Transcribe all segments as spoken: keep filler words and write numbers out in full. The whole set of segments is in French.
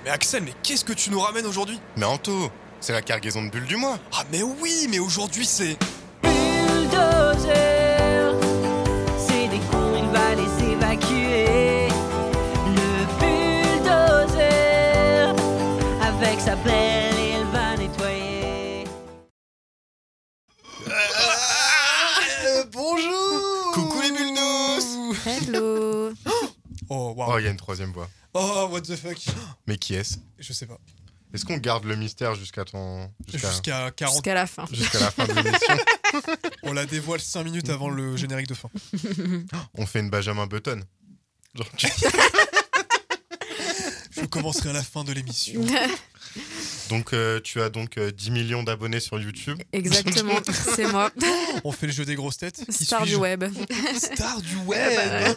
Mais Axel, mais qu'est-ce que tu nous ramènes aujourd'hui? Mais Anto, c'est la cargaison de bulles du mois. Ah mais oui, mais aujourd'hui c'est... Bulldozer, c'est des cons, il va les évacuer. Le bulldozer, avec sa pelle, il va nettoyer. Euh, bonjour. Coucou les bulldos. Hello. Oh waouh. Oh, il y a une troisième voix. Oh what the fuck. Mais qui est-ce? Je sais pas. Est-ce qu'on garde le mystère jusqu'à ton... Jusqu'à... Jusqu'à quarante... Jusqu'à la fin. jusqu'à la fin de l'émission? On la dévoile cinq minutes avant le générique de fin. On fait une Benjamin Button. Genre, tu- Je commencerai à la fin de l'émission. Donc euh, tu as donc euh, dix millions d'abonnés sur YouTube. Exactement, c'est moi. On fait le jeu des grosses têtes. Qui Star du suis-je? web. Star du web.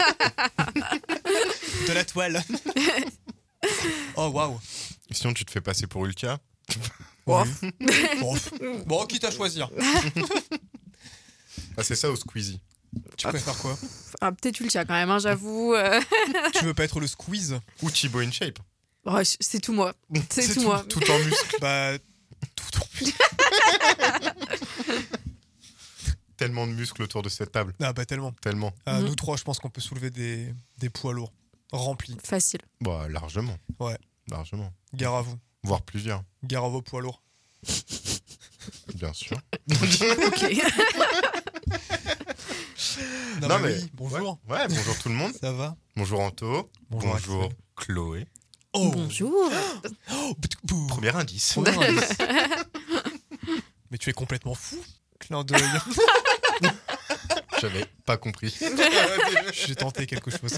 De la toile. Oh waouh. Sinon tu te fais passer pour Ultia. Bon. Bon. Bon, quitte à choisir. Ah, c'est ça ou Squeezie? Tu préfères quoi? Ah, peut-être Ultia quand même, hein, j'avoue. euh. Tu veux pas être le squeeze? Ou Thibaut InShape. Oh, c'est tout moi. C'est tout, moi. Tout en muscle. Bah, tout en plus. Tellement de muscles autour de cette table. Ah bah tellement. Tellement. Ah, Mhm. Nous trois, je pense qu'on peut soulever des, des poids lourds. Remplis. Facile. Bah, largement. Ouais. Largement. Gare à vous. Voire plusieurs. Gare à vos poids lourds. Bien sûr. Ok. Non, Non, mais mais- oui, bonjour. Ouais, ouais, bonjour tout le monde. Ça va? Bonjour Anto. Bonjour, Bonjour Axel. Chloé. Oh. Bonjour. Oh, bouh. Premier indice. Premier indice. Mais tu es complètement fou. Clin d'œil. J'avais pas compris. J'ai tenté quelque chose.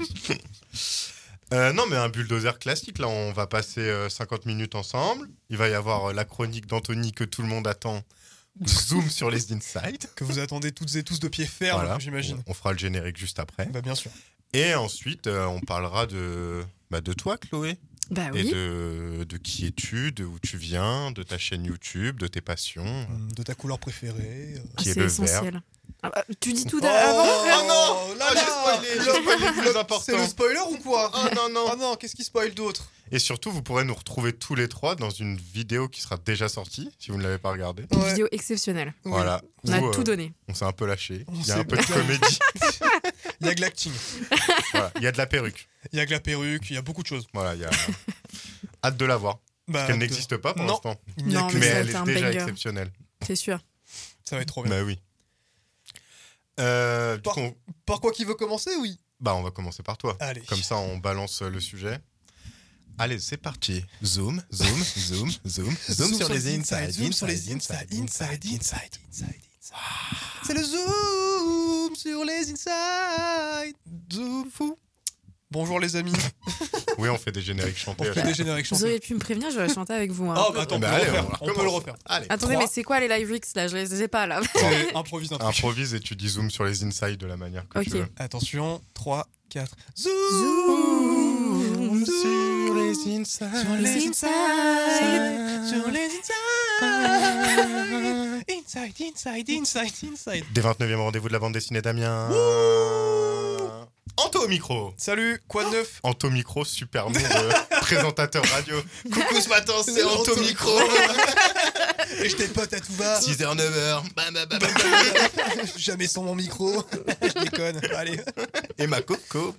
Euh, non, mais un bulldozer classique. Là, on va passer euh, cinquante minutes ensemble. Il va y avoir euh, la chronique d'Anthony que tout le monde attend. Zoom sur les insides. Que vous attendez toutes et tous de pied ferme, Voilà. j'imagine. On fera le générique juste après. Bah bien sûr. Et ensuite, euh, on parlera de, bah, de toi, Chloé. Bah Et oui. de, de qui es-tu, de où tu viens, de ta chaîne YouTube, de tes passions. Hum, De ta couleur préférée. euh. Ah, qui est c'est le essentiel. Ah bah, tu dis tout Oh, avant. Oh non. là Ah, là, j'ai spoilé, j'ai là, spoilé le plus important. C'est le spoiler ou quoi? Oh non, non. Ah non, qu'est-ce qui spoil d'autre? Et surtout, vous pourrez nous retrouver tous les trois dans une vidéo qui sera déjà sortie, si vous ne l'avez pas regardée. Une Ouais. vidéo exceptionnelle. Oui. Voilà. On a Où, tout euh, donné. on s'est un peu lâché. On Il y a s'est un peu de bien- comédie. Il y a de l'acting, Voilà. Il y a de la perruque. il y a de la perruque, il y a beaucoup de choses. Voilà, il y a... Hâte de la voir. Bah, Qu'elle de- n'existe pas pour Non. l'instant. Il n'y a Non, que Mais ça va elle être est un déjà banger. exceptionnelle. C'est sûr. Ça va être trop bien. Bah oui. Euh, du Par- coup, on... Par quoi qui veut commencer? Oui. Bah, on va commencer par toi. Allez. Comme ça, on balance le sujet. Allez, c'est parti. Zoom, zoom, zoom, zoom, zoom sur les insides, zoom sur les inside, inside, inside, inside. C'est le zoom sur les inside. Zoom fou. Bonjour les amis. Oui, on fait des génériques On chantés. fait des génériques Vous chantés. auriez pu me prévenir, j'aurais chanté avec vous. hein. Ah bah attends, on peut Bah, le allez, refaire. on On peut le recommence. refaire. Allez, Attendez, trois. mais c'est quoi les live rigs là? Je les ai pas là. C'est improvise un truc. improvise et tu dis zoom sur les insides de la manière que tu Ok. veux. Attention, trois, quatre. Zoom, Zoom sur les insides. sur les inside. Sur les inside. Inside, inside, inside, inside. Des vingt-neuvième rendez-vous de la bande dessinée d'Amiens. Anto au micro. Salut, quoi de neuf? Anto micro, super nom de présentateur radio. Coucou ce matin, c'est Anto Anto micro. Et je t'ai pote à tout va. six heures, neuf heures. Bam, bam, bam, bam. Jamais sans mon micro. Je déconne. Allez. Et ma coco.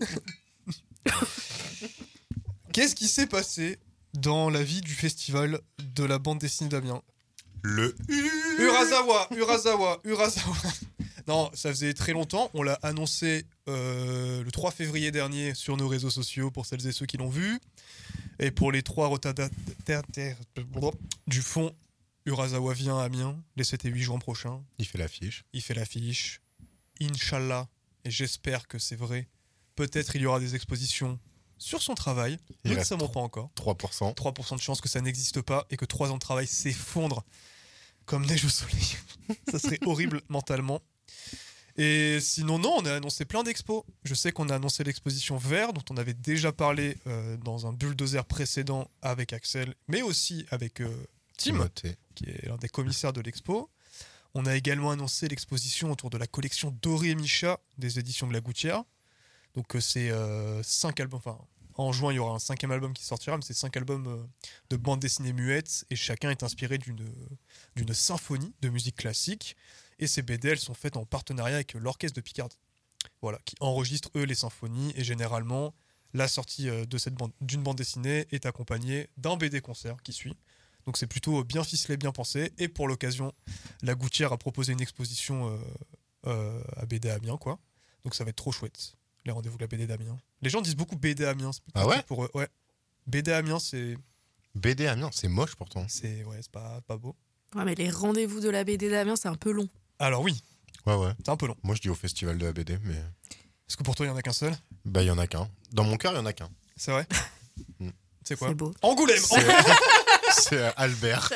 Qu'est-ce qui s'est passé dans la vie du festival de la bande dessinée d'Amiens? Le Urasawa, Urasawa, Urasawa. Non, ça faisait très longtemps. On l'a annoncé euh, le trois février dernier sur nos réseaux sociaux pour celles et ceux qui l'ont vu. Et pour les trois retardataires du fond, Urasawa vient à Amiens les sept et huit juin prochains. Il fait l'affiche. Il fait l'affiche. Inch'Allah, et j'espère que c'est vrai, peut-être il y aura des expositions sur son travail. Il Nous ne reste savons pas encore. trois pour cent. trois pour cent de chance que ça n'existe pas et que trois ans de travail s'effondrent comme neige au soleil. Ça serait horrible mentalement. Et sinon, non, on a annoncé plein d'expos. Je sais qu'on a annoncé l'exposition Vert, dont on avait déjà parlé euh, dans un bulldozer précédent avec Axel, mais aussi avec euh, Tim, Timothée. qui est l'un des commissaires de l'expo. On a également annoncé l'exposition autour de la collection Doré et Micha des éditions de la Gouttière. Donc euh, c'est euh, cinq albums, enfin En juin, il y aura un cinquième album qui sortira, mais c'est cinq albums euh, de bande dessinée muette et chacun est inspiré d'une, d'une symphonie de musique classique. Et ces B D, elles sont faites en partenariat avec l'Orchestre de Picardie. Voilà, qui enregistre eux les symphonies et généralement, la sortie euh, de cette bande, d'une bande dessinée est accompagnée d'un B D concert qui suit. Donc c'est plutôt bien ficelé, bien pensé. Et pour l'occasion, la Gouttière a proposé une exposition euh, euh, à B D Amiens, quoi. Donc ça va être trop chouette, les rendez-vous de la B D d'Amiens. Les gens disent beaucoup B D Amiens. C'est plus Ah ouais pratique pour eux. Ouais. B D Amiens, c'est, B D Amiens, c'est moche pourtant. c'est, ouais, c'est pas, pas beau. Ouais, mais les rendez-vous de la B D d'Amiens, c'est un peu long. Alors oui, Ouais, ouais. c'est un peu long. Moi, je dis au festival de la B D, mais. Est-ce que pour toi, il y en a qu'un seul? Bah, il y en a qu'un. Dans mon cœur, il y en a qu'un. C'est vrai. Mm. C'est quoi? C'est beau. Angoulême. C'est c'est, euh, Albert.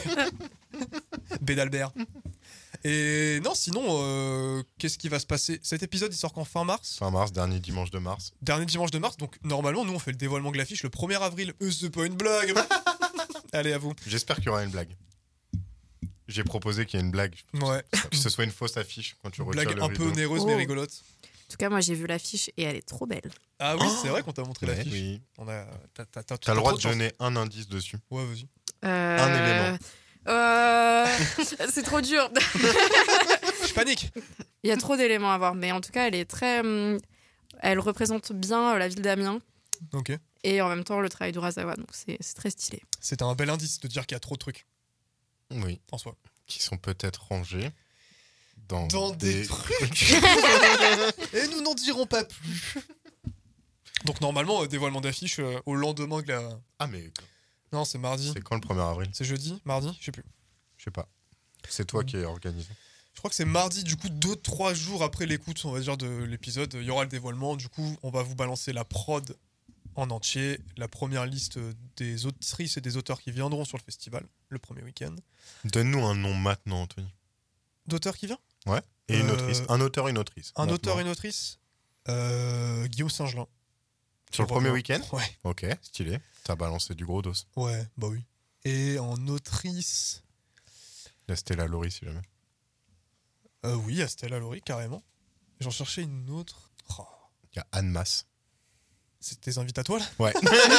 B d'Albert. Et non, sinon, euh, qu'est-ce qui va se passer? Cet épisode, il sort qu'en fin mars. Fin mars, dernier dimanche de mars. Dernier dimanche de mars. Donc, normalement, nous, on fait le dévoilement de l'affiche le premier avril. Euh, c'est pas une blague. Allez, à vous. J'espère qu'il y aura une blague. J'ai proposé qu'il y ait une blague. Ouais. Que ce soit une fausse affiche quand tu retires Blague le un peu rideau. onéreuse, mais Oh. rigolote. En tout cas, moi, j'ai vu l'affiche et elle est trop belle. Ah oui, Oh. c'est vrai qu'on t'a montré Ouais, l'affiche. oui. On a... T'as, t'as, t'as, T'as le droit trop de chance. donner un indice dessus. Ouais, vas-y. Euh... Un élément. Euh... c'est trop dur. Je panique. Il y a trop d'éléments à voir. Mais en tout cas, elle est très... hum, Elle représente bien la ville d'Amiens Ok. et en même temps le travail d'Urasawa. Donc, c'est c'est très stylé. C'est un bel indice de dire qu'il y a trop de trucs Oui. en soi. Qui sont peut-être rangés dans, Dans des, des... trucs. Et nous n'en dirons pas plus. Donc normalement, euh, dévoilement d'affiche euh, au lendemain de la... Ah, mais Non, c'est mardi. c'est quand le premier avril? C'est jeudi? Mardi? Je sais plus. Je sais pas. C'est toi qui es organisé. Je crois que c'est mardi, du coup, deux trois jours après l'écoute, on va dire, de l'épisode. Il y aura le dévoilement. Du coup, on va vous balancer la prod en entier, la première liste des autrices et des auteurs qui viendront sur le festival le premier week-end. Donne-nous un nom maintenant, Anthony. D'auteur qui vient? Et une Euh, autrice. Un auteur et une autrice. Un Maintenant. auteur et une autrice euh, Guillaume Saint-Gelin. Sur le Qui premier revient. week-end? Ouais. Ok, stylé. T'as balancé du gros dos. Ouais, bah oui. Et en autrice... La Stella Laurie, si jamais. Euh, oui, Stella Laurie, carrément. J'en cherchais une autre. Oh, Il y a Anne Masse. c'est tes invites à toi, là? Ouais.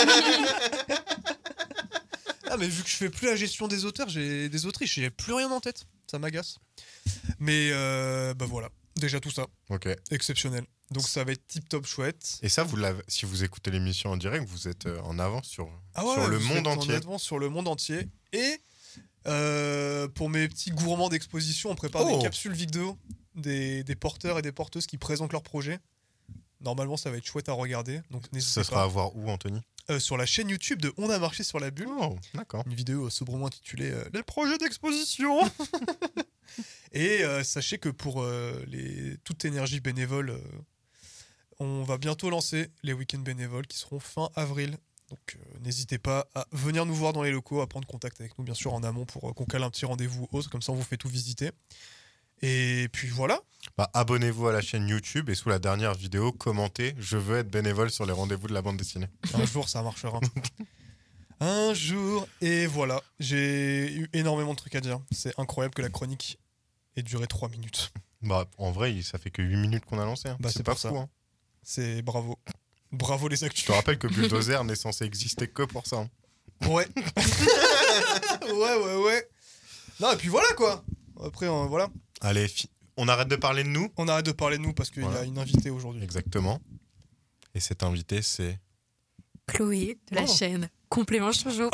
Ah, mais vu que je fais plus la gestion des auteurs, j'ai des autrices, j'ai plus rien en tête. Ça m'agace. Mais euh, bah voilà, déjà tout ça, Ok. exceptionnel. Donc ça va être tip top chouette. Et ça, vous l'avez, si vous écoutez l'émission en direct, vous êtes euh, en avance sur, Ah ouais, sur le vous monde êtes en entier. avance sur le monde entier. Et euh, pour mes petits gourmands d'exposition, on prépare Oh. des capsules vidéo des, des porteurs et des porteuses qui présentent leur projet. Normalement, ça va être chouette à regarder. Donc n'hésitez Ce pas. sera à voir où, Anthony? Euh, sur la chaîne YouTube de On a marché sur la bulle. Oh, d'accord. Une vidéo euh, sobrement intitulée euh, Les projets d'exposition. Et euh, sachez que pour euh, les, toute énergie bénévole, euh, on va bientôt lancer les week-ends bénévoles qui seront fin avril. Donc euh, n'hésitez pas à venir nous voir dans les locaux, à prendre contact avec nous bien sûr en amont pour euh, qu'on cale un petit rendez-vous autre, comme ça on vous fait tout visiter. Et puis voilà. Bah, abonnez-vous à la chaîne YouTube et sous la dernière vidéo, commentez « Je veux être bénévole sur les rendez-vous de la bande dessinée Un jour ça marchera. Un jour. Et voilà. J'ai eu énormément de trucs à dire. C'est incroyable que la chronique ait duré trois minutes. ». Bah, en vrai, il- ça fait que huit minutes qu'on a lancé. hein. Bah, c'est c'est pas pour fou. ça. Hein. C'est bravo. Bravo les Je actus. te rappelle que Bulldozer n'est censé exister que pour ça. hein. Ouais. ouais, ouais, ouais. Non, et puis voilà quoi. Après, euh, voilà. Allez, fi- on arrête de parler de nous. On arrête de parler de nous parce qu'il Voilà. y a une invitée aujourd'hui. Exactement. Et cet invité, c'est... Chloé de la Oh. chaîne Complément Shoujo.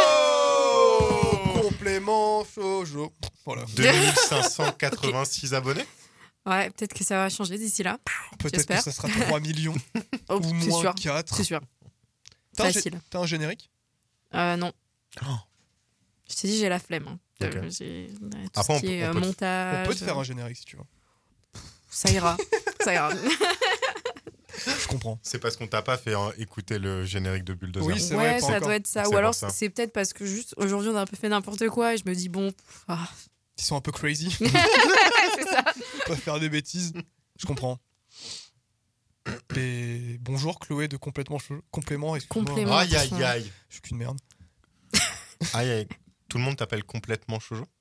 Oh Complément shoujo. Voilà. deux mille cinq cent quatre-vingt-six abonnés. Ouais, peut-être que ça va changer d'ici là. Peut-être que J'espère. ça sera trois millions Oh, ou c'est moins sûr. quatre. C'est sûr. T'as un, gé- Facile. t'as un générique? Euh, non. Oh. Je t'ai dit, j'ai la flemme. hein. Ok. Euh, j'ai- tout Après, on ce qui peut- est on euh, peut te- montage. On peut te faire un générique si tu veux. Ça ira. Ça ira. Je comprends. C'est parce qu'on t'a pas fait hein, écouter le générique de Bulldozer. Oui, c'est ouais, vrai, pas ça encore. doit être ça. C'est Ou pour alors, ça. c'est peut-être parce que juste aujourd'hui, on a un peu fait n'importe quoi et je me dis, bon, pff, ah. Ils sont un peu crazy. c'est ça. Ils peuvent faire des bêtises. Je comprends. Et bonjour Chloé de complètement Shoujo. Complément. excuse-moi. Complément. Aïe, aïe, aïe. Je suis qu'une merde. Aïe, aïe. Tout le monde t'appelle complètement Shoujo.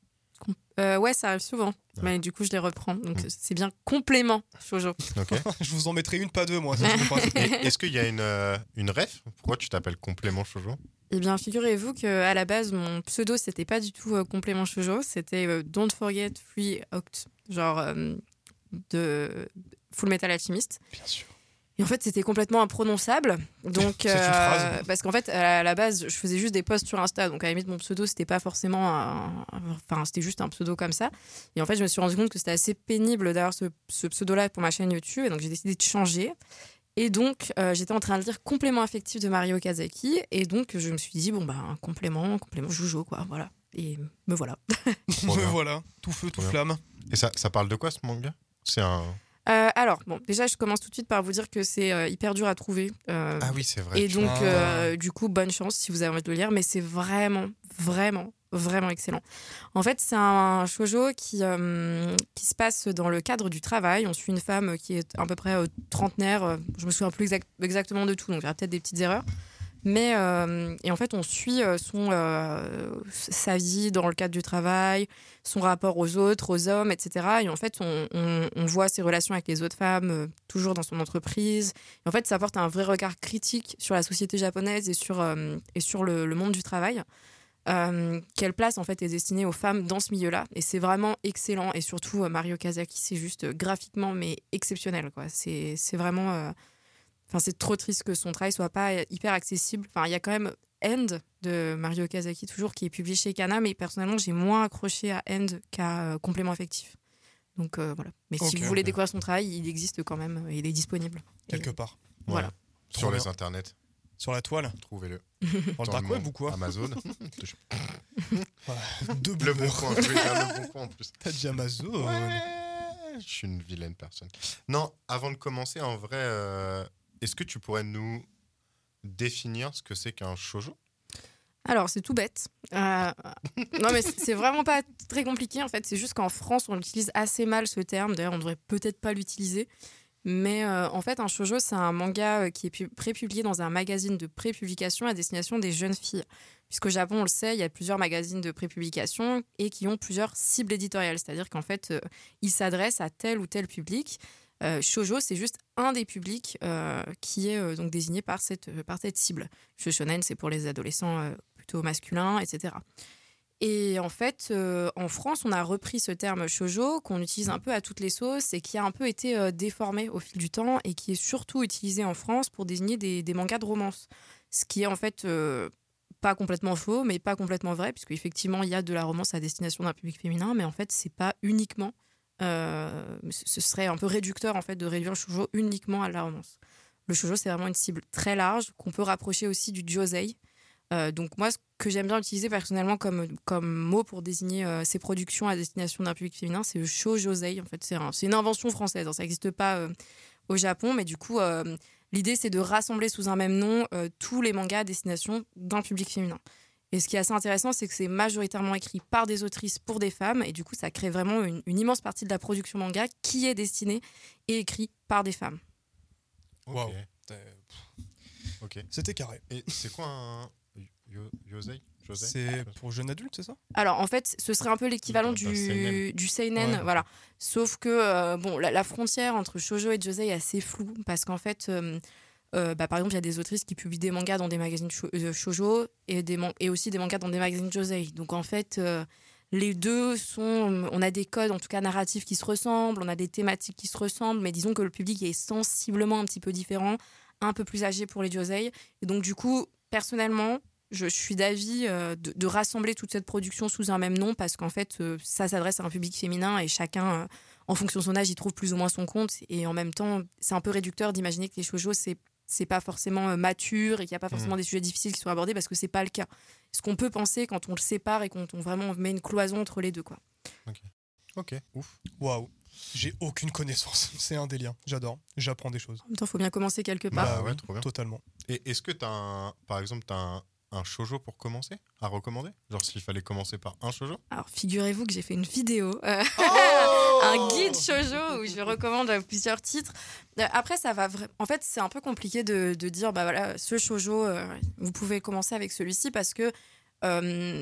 Com- euh, ouais, ça arrive souvent. Ouais. Mais du coup, je les reprends. Donc, Mm. c'est bien complément shoujo. Ok. Je vous en mettrai une, pas deux, moi. Ça, je comprends. Et est-ce qu'il y a une, euh, une ref? Pourquoi tu t'appelles complément shoujo? Eh bien, figurez-vous qu'à la base, mon pseudo, c'était pas du tout euh, complément shoujo. C'était euh, Don't Forget Free Oct. Genre euh, de Full Metal Alchemist. Bien sûr. Et en fait, c'était complètement imprononçable. Donc, C'est une phrase. parce qu'en fait, à la base, je faisais juste des posts sur Insta. Donc, à la limite, mon pseudo, c'était pas forcément un... Enfin, c'était juste un pseudo comme ça. Et en fait, je me suis rendu compte que c'était assez pénible d'avoir ce, ce pseudo-là pour ma chaîne YouTube. Et donc, j'ai décidé de changer. Et donc, euh, j'étais en train de lire Complément affectif de Mario Kazaki. Et donc, je me suis dit, bon, bah, un complément, complément Joujo, quoi. Voilà. Et me voilà. Trop Me bien. voilà, tout feu, tout Trop bien. flamme. Et ça, ça parle de quoi ce manga? C'est un. Euh, alors, bon, déjà, je commence tout de suite par vous dire que c'est euh, hyper dur à trouver. Euh, Ah oui, c'est vrai. Et donc, Ah. euh, du coup, bonne chance si vous avez envie de le lire, mais c'est vraiment, vraiment, vraiment excellent. En fait, c'est un shoujo qui, euh, qui se passe dans le cadre du travail. On suit une femme qui est à peu près euh, trentenaire. euh, Je me souviens plus exact- exactement de tout, donc il y aura peut-être des petites erreurs. Mais, euh, et en fait, on suit euh, son, euh, sa vie dans le cadre du travail, son rapport aux autres, aux hommes, et cetera. Et en fait, on, on, on voit ses relations avec les autres femmes, euh, toujours dans son entreprise. Et en fait, ça apporte un vrai regard critique sur la société japonaise et sur, euh, et sur le, le monde du travail. Euh, quelle place, en fait, est destinée aux femmes dans ce milieu-là. Et c'est vraiment excellent. Et surtout, euh, Mario Kazaki, c'est juste euh, graphiquement, mais exceptionnel, quoi. C'est, c'est vraiment... euh, Enfin, c'est trop triste que son travail soit pas hyper accessible. Enfin, il y a quand même End de Mario Kazaki, toujours, qui est publié chez Kana, mais personnellement, j'ai moins accroché à End qu'à euh, Complément affectif. Donc euh, voilà. Mais si Ok. vous voulez découvrir son travail, il existe quand même, il est disponible. Quelque Et- part. Ouais. Voilà. Sur Trop les bien. internets, Sur la toile. trouvez-le. Dans le dark web ou quoi? Amazon. Deux Le bon boomers. coin, je veux dire le bon coin en plus. T'as dit Amazon. Ouais, je suis une vilaine personne. Non, avant de commencer, en vrai, euh, est-ce que tu pourrais nous définir ce que c'est qu'un shoujo? Alors, c'est tout bête. Euh, non, mais c'est c'est vraiment pas très compliqué, en fait. C'est juste qu'en France, on utilise assez mal ce terme. D'ailleurs, on devrait peut-être pas l'utiliser. Mais euh, en fait, un shoujo, c'est un manga euh, qui est pu- prépublié dans un magazine de prépublication à destination des jeunes filles. Puisqu'au Japon, on le sait, il y a plusieurs magazines de prépublication et qui ont plusieurs cibles éditoriales. C'est-à-dire qu'en fait, euh, ils s'adressent à tel ou tel public. Euh, shoujo, c'est juste un des publics euh, qui est euh, donc désigné par cette, euh, par cette cible. Shonen, c'est pour les adolescents euh, plutôt masculins, et cetera. Et en fait, euh, en France, on a repris ce terme shoujo qu'on utilise un peu à toutes les sauces et qui a un peu été euh, déformé au fil du temps et qui est surtout utilisé en France pour désigner des, des mangas de romance. Ce qui est en fait euh, pas complètement faux, mais pas complètement vrai, puisque effectivement il y a de la romance à destination d'un public féminin, mais en fait c'est pas uniquement. Euh, ce serait un peu réducteur en fait de réduire le shoujo uniquement à la romance. Le shoujo, c'est vraiment une cible très large qu'on peut rapprocher aussi du josei. Euh, donc moi, ce que j'aime bien utiliser personnellement comme, comme mot pour désigner euh, ces productions à destination d'un public féminin, c'est le shōjosei. En fait, c'est, un, c'est une invention française, hein, ça n'existe pas euh, au Japon, mais du coup, euh, l'idée c'est de rassembler sous un même nom euh, tous les mangas à destination d'un public féminin. Et ce qui est assez intéressant, c'est que c'est majoritairement écrit par des autrices pour des femmes, et du coup, ça crée vraiment une, une immense partie de la production manga qui est destinée et écrite par des femmes. Waouh. Ok. Euh, Ok. C'était carré. Et c'est quoi un yo- yosei? Josei? C'est pour jeunes adultes, c'est ça? Alors en fait, ce serait un peu l'équivalent D'un- d'un du, seinen. du seinen, Ouais. voilà. Sauf que euh, bon, la, la frontière entre shoujo et josei est assez floue parce qu'en fait, euh, euh, bah, par exemple, il y a des autrices qui publient des mangas dans des magazines shou- euh, shoujo et, des man- et aussi des mangas dans des magazines josei. Donc en fait, euh, les deux sont, on a des codes en tout cas narratifs qui se ressemblent, on a des thématiques qui se ressemblent, mais disons que le public est sensiblement un petit peu différent, un peu plus âgé pour les josei. Et donc du coup, personnellement, je suis d'avis euh, de, de rassembler toute cette production sous un même nom parce qu'en fait, euh, ça s'adresse à un public féminin et chacun, euh, en fonction de son âge, y trouve plus ou moins son compte. Et en même temps, c'est un peu réducteur d'imaginer que les shoujo, c'est c'est pas forcément euh, mature et qu'il n'y a pas forcément des sujets difficiles qui sont abordés parce que c'est pas le cas. Ce qu'on peut penser quand on le sépare et quand on vraiment met une cloison entre les deux, quoi. Ok, ouf. Waouh. J'ai aucune connaissance. C'est un délire. J'adore. J'apprends des choses. En même temps, il faut bien commencer quelque part. Bah ouais, oui, trop bien. totalement. Et est-ce que t'as un, par exemple, t'as un, un shoujo pour commencer à recommander? Genre s'il fallait commencer par un shoujo? Alors, figurez-vous que j'ai fait une vidéo, euh, Oh un guide shoujo où je recommande euh, plusieurs titres. Euh, Après, ça va vra- en fait, c'est un peu compliqué de, de dire, bah voilà, ce shoujo, euh, vous pouvez commencer avec celui-ci parce que euh,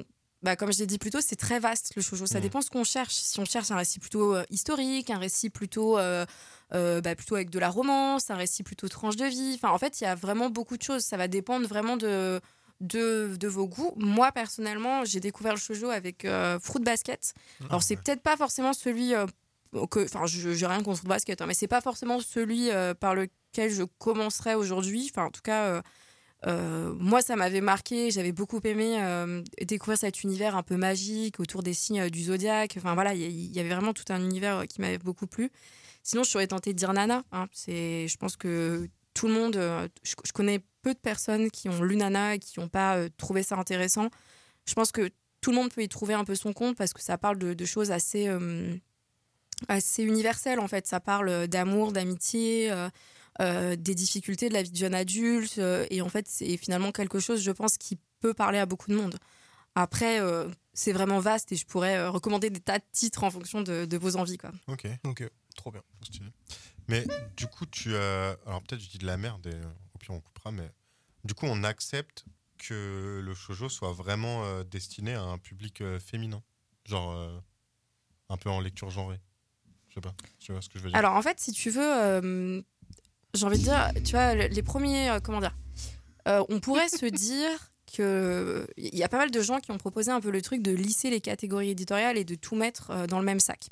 bah, comme je l'ai dit plus tôt, c'est très vaste le shoujo. Ça Mmh. dépend ce qu'on cherche. Si on cherche un récit plutôt euh, historique, un récit plutôt, euh, euh, bah, plutôt avec de la romance, un récit plutôt tranche de vie. Enfin, en fait, il y a vraiment beaucoup de choses. Ça va dépendre vraiment de, de, de vos goûts. Moi, personnellement, j'ai découvert le shoujo avec euh, Fruit Basket. Alors, c'est ouais. peut-être pas forcément celui euh, que. Enfin, je j'ai rien contre Fruit Basket, hein, mais c'est pas forcément celui euh, par lequel je commencerai aujourd'hui. Enfin, en tout cas. euh, Euh, moi, ça m'avait marqué. J'avais beaucoup aimé euh, découvrir cet univers un peu magique autour des signes euh, du zodiaque. Enfin voilà, il y, y avait vraiment tout un univers euh, qui m'avait beaucoup plu. Sinon, je serais tentée de dire Nana. Hein. C'est, je pense que tout le monde. euh, je, je connais peu de personnes qui ont lu Nana et qui n'ont pas euh, trouvé ça intéressant. Je pense que tout le monde peut y trouver un peu son compte parce que ça parle de, de choses assez, euh, assez universelles en fait. Ça parle d'amour, d'amitié. Euh, euh, des difficultés de la vie de jeune adulte euh, et en fait c'est finalement quelque chose je pense qui peut parler à beaucoup de monde. Après euh, c'est vraiment vaste et je pourrais euh, recommander des tas de titres en fonction de, de vos envies quoi. Ok, Donc, euh, trop bien. trop stylé. Mais du coup, tu as. Alors peut-être je dis de la merde et euh, au pire on coupera, mais du coup, on accepte que le shoujo soit vraiment euh, destiné à un public euh, féminin. Genre euh, un peu en lecture genrée. Je sais pas, tu vois ce que je veux dire. Alors en fait si tu veux euh, j'ai envie de dire tu vois le- les premiers euh, comment dire euh, on pourrait se dire que il y a pas mal de gens qui ont proposé un peu le truc de lisser les catégories éditoriales et de tout mettre euh, dans le même sac.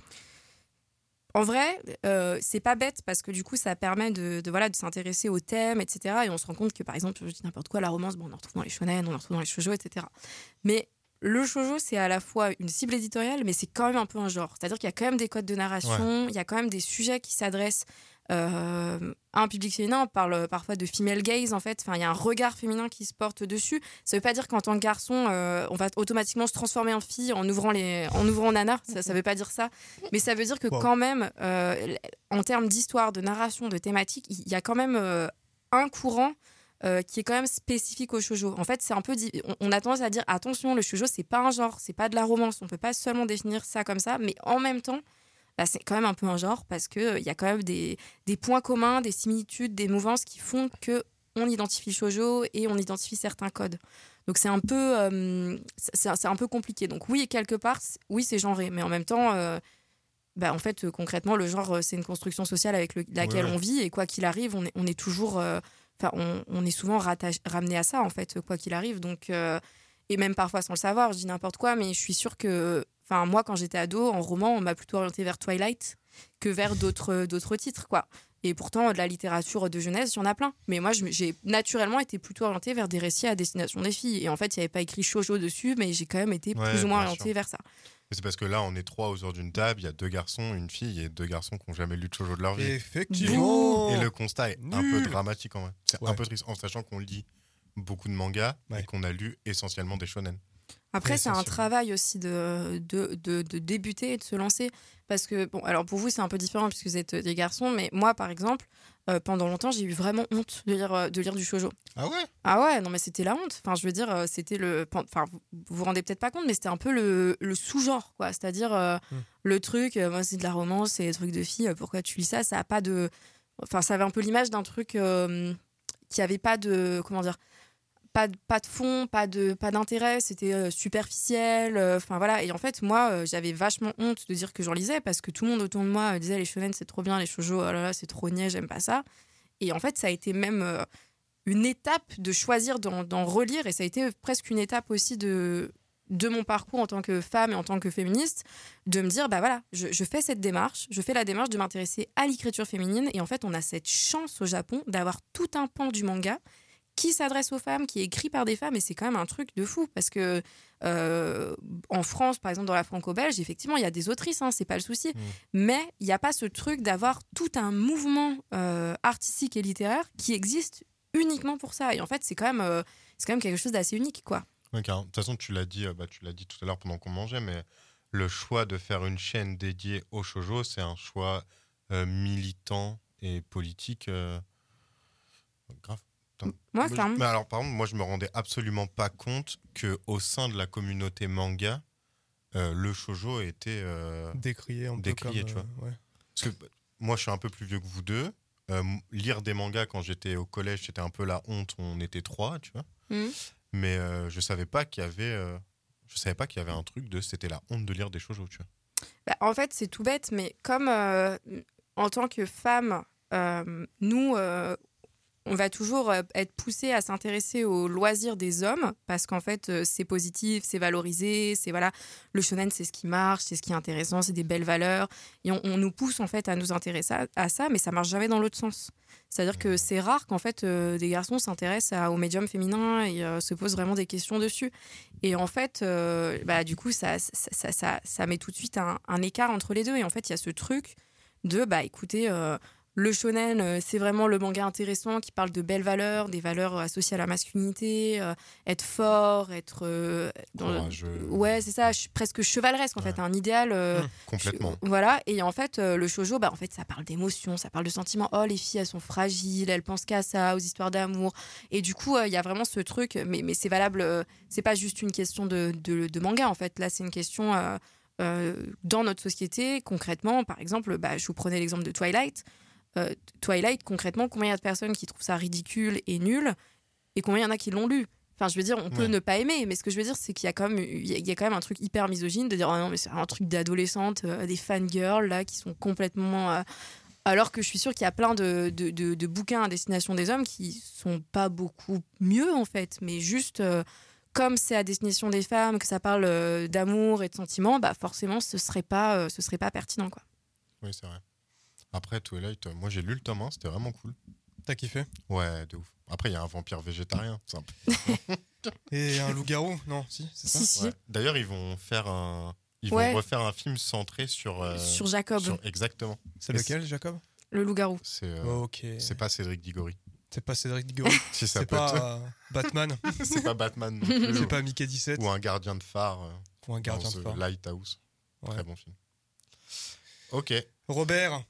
En vrai, euh, c'est pas bête parce que du coup, ça permet de, de, voilà, de s'intéresser aux thèmes, et cetera. Et on se rend compte que, par exemple, je dis n'importe quoi, la romance, bon, on en retrouve dans les shonen, on en retrouve dans les shoujo, et cetera. Mais le shoujo, c'est à la fois une cible éditoriale, mais c'est quand même un peu un genre. C'est-à-dire qu'il y a quand même des codes de narration, il y a quand même des sujets qui s'adressent euh, à un public féminin. On parle parfois de female gaze, en fait. Enfin, il y a un regard féminin qui se porte dessus. Ça veut pas dire qu'en tant que garçon, euh, on va automatiquement se transformer en fille en ouvrant, les, en ouvrant Nana. Ça, ça veut pas dire ça. Mais ça veut dire que Wow. quand même, euh, en termes d'histoire, de narration, de thématique, il y a quand même euh, un courant euh, qui est quand même spécifique au shoujo. En fait, c'est un peu di- on, on a tendance à dire attention, le shoujo c'est pas un genre, c'est pas de la romance, on peut pas seulement définir ça comme ça, mais en même temps, bah, c'est quand même un peu un genre parce que euh, il y a quand même des, des points communs, des similitudes, des mouvances qui font que on identifie le shoujo et on identifie certains codes. Donc c'est un peu euh, c'est, c'est un peu compliqué. Donc oui, quelque part, c'est- oui, c'est genré, mais en même temps euh, bah, en fait, euh, concrètement, le genre, euh, c'est une construction sociale avec le- laquelle Ouais, ouais. on vit et quoi qu'il arrive, on est, on est toujours. euh, Enfin, on, on est souvent rattache- ramené à ça, en fait, quoi qu'il arrive. Donc, euh, et même parfois sans le savoir, je dis n'importe quoi, mais je suis sûre que. Enfin, moi, quand j'étais ado, en roman, on m'a plutôt orientée vers Twilight que vers d'autres, d'autres titres, quoi. Et pourtant, de la littérature de jeunesse, il y en a plein. Mais moi, je me- j'ai naturellement été plutôt orientée vers des récits à destination des filles. Et en fait, il n'y avait pas écrit shoujo dessus, mais j'ai quand même été Ouais, plus ou moins bien orientée sûr. vers ça. Et c'est parce que là, on est trois autour d'une table, il y a deux garçons, une fille et deux garçons qui n'ont jamais lu de shoujo de leur vie. Effectivement. Et le constat est un Nul. peu dramatique en vrai. C'est un Ouais. peu triste en sachant qu'on lit beaucoup de mangas Ouais. et qu'on a lu essentiellement des shonen. Après, c'est un Essentiellement. travail aussi de, de, de, de débuter et de se lancer. Parce que, bon, alors pour vous, c'est un peu différent puisque vous êtes des garçons, mais moi, par exemple, euh, pendant longtemps, j'ai eu vraiment honte de lire, euh, de lire du shoujo. Ah ouais? Ah ouais, non, mais c'était la honte. Enfin, je veux dire, euh, c'était le. Enfin, vous vous vous rendez peut-être pas compte, mais c'était un peu le, le sous-genre, quoi. C'est-à-dire, euh, Hmm. le truc, euh, moi, c'est de la romance, c'est des trucs de filles, euh, pourquoi tu lis ça? Ça a pas de. Enfin, ça avait un peu l'image d'un truc euh, qui avait pas de. Comment dire? Pas de, pas de fond, pas de pas d'intérêt, c'était euh, superficiel. Enfin voilà. Et en fait, moi, euh, j'avais vachement honte de dire que j'en lisais parce que tout le monde autour de moi euh, disait les shonen c'est trop bien, les shoujo, oh là là, c'est trop niais, j'aime pas ça. Et en fait, ça a été même euh, une étape de choisir d'en, d'en relire et ça a été presque une étape aussi de de mon parcours en tant que femme et en tant que féministe, de me dire, bah voilà, je, je fais cette démarche, je fais la démarche de m'intéresser à l'écriture féminine et en fait, on a cette chance au Japon d'avoir tout un pan du manga qui s'adresse aux femmes, qui est écrit par des femmes, et c'est quand même un truc de fou, parce que euh, en France, par exemple, dans la franco-belge, effectivement, il y a des autrices, hein, c'est pas le souci, Mmh. mais il n'y a pas ce truc d'avoir tout un mouvement euh, artistique et littéraire qui existe uniquement pour ça, et en fait, c'est quand même, euh, c'est quand même quelque chose d'assez unique, quoi. Ouais, car, de toute façon, tu l'as dit, euh, bah, tu l'as dit tout à l'heure pendant qu'on mangeait, mais le choix de faire une chaîne dédiée au shoujo, c'est un choix euh, militant et politique euh, grave. Putain. Moi, je- clairement. mais alors, par contre, moi, je me rendais absolument pas compte que au sein de la communauté manga, euh, le shoujo était. euh, Décrié un peu Décrié, comme, tu vois. euh, ouais. Parce que bah, moi, je suis un peu plus vieux que vous deux. Euh, m- lire des mangas quand j'étais au collège, c'était un peu la honte. On était trois, tu vois. Mhm. Mais euh, je savais pas qu'il y avait. euh, Je savais pas qu'il y avait un truc de c'était la honte de lire des shoujo, tu vois. Bah, en fait, c'est tout bête, mais comme euh, en tant que femme, euh, nous, euh, on va toujours euh, être poussé à s'intéresser aux loisirs des hommes parce qu'en fait, euh, c'est positif, c'est valorisé, c'est voilà, le shonen, c'est ce qui marche, c'est ce qui est intéressant, c'est des belles valeurs, et on, on nous pousse en fait à nous intéresser à, à ça, mais ça marche jamais dans l'autre sens. C'est-à-dire que c'est rare qu'en fait euh, des garçons s'intéressent à, au médium féminin et euh, se posent vraiment des questions dessus. Et en fait, euh, bah, du coup, ça, ça, ça, ça, ça met tout de suite un, un écart entre les deux. Et en fait, il y a ce truc de, bah, écoutez, euh, le shonen, euh, c'est vraiment le manga intéressant qui parle de belles valeurs, des valeurs associées à la masculinité, euh, être fort, être... euh, dans le- Courageux. Ouais, c'est ça, je- presque chevaleresque, en Ouais. fait, un idéal... euh, Mmh. Complètement. je- Voilà, et en fait, euh, le shoujo, bah, en fait, ça parle d'émotions, ça parle de sentiments. Oh, les filles, elles sont fragiles, elles pensent qu'à ça, aux histoires d'amour. Et du coup, euh, il y a vraiment ce truc, mais, mais c'est valable, euh, c'est pas juste une question de, de, de manga, en fait. Là, c'est une question euh, euh, dans notre société, concrètement. Par exemple, bah, je vous prenais l'exemple de Twilight. Euh, Twilight, concrètement, combien il y a de personnes qui trouvent ça ridicule et nul, et combien il y en a qui l'ont lu? Enfin, je veux dire, on peut Ouais. ne pas aimer, mais ce que je veux dire, c'est qu'il y a quand même, il y a- il y a quand même un truc hyper misogyne de dire, oh non, mais c'est un truc d'adolescente, euh, des fangirls, là, qui sont complètement... euh, Alors que je suis sûre qu'il y a plein de, de, de- de bouquins à destination des hommes qui sont pas beaucoup mieux, en fait, mais juste... euh, comme c'est à destination des femmes, que ça parle euh, d'amour et de sentiments, bah forcément, ce serait pas, euh, ce serait pas pertinent, quoi. Oui, c'est vrai. Après, Twilight, euh, moi j'ai lu le tome un, c'était vraiment cool. T'as kiffé? Ouais, de ouf. Après, il y a un vampire végétarien. C'est un peu- Et un loup-garou? Non, si, c'est ça. Si, si. Ouais. D'ailleurs, ils vont faire un. Ils Ouais. vont refaire un film centré sur. euh, Sur Jacob, sur- Exactement. C'est Et lequel, Jacob? le loup-garou. C'est. euh, Ok. C'est pas Cédric Diggory. C'est pas Cédric Diggory. Si ça C'est peut être. pas euh, Batman. C'est pas Batman. non plus, C'est ou- pas Mickey dix-sept. Ou un gardien de phare. euh, Ou un gardien dans de The phare. Lighthouse. Ouais. Très bon film. Ok. Robert,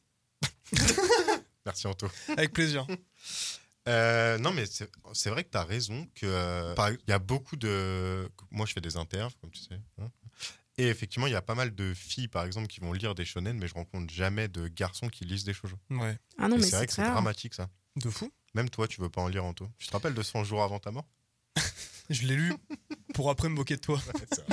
Merci Anto. avec plaisir. Euh, non, mais c'est c'est vrai que tu as raison. que euh, par- Il y a beaucoup de. Moi, je fais des interviews, comme tu sais. hein. Et effectivement, il y a pas mal de filles, par exemple, qui vont lire des shonen, mais je rencontre jamais de garçons qui lisent des shoujo. Ouais. Ah non, Et mais c'est vrai c'est que très c'est rare. dramatique, ça. De fou. Même toi, tu veux pas en lire, Anto. Tu te rappelles de cent jours avant ta mort Je l'ai lu pour après me moquer de toi.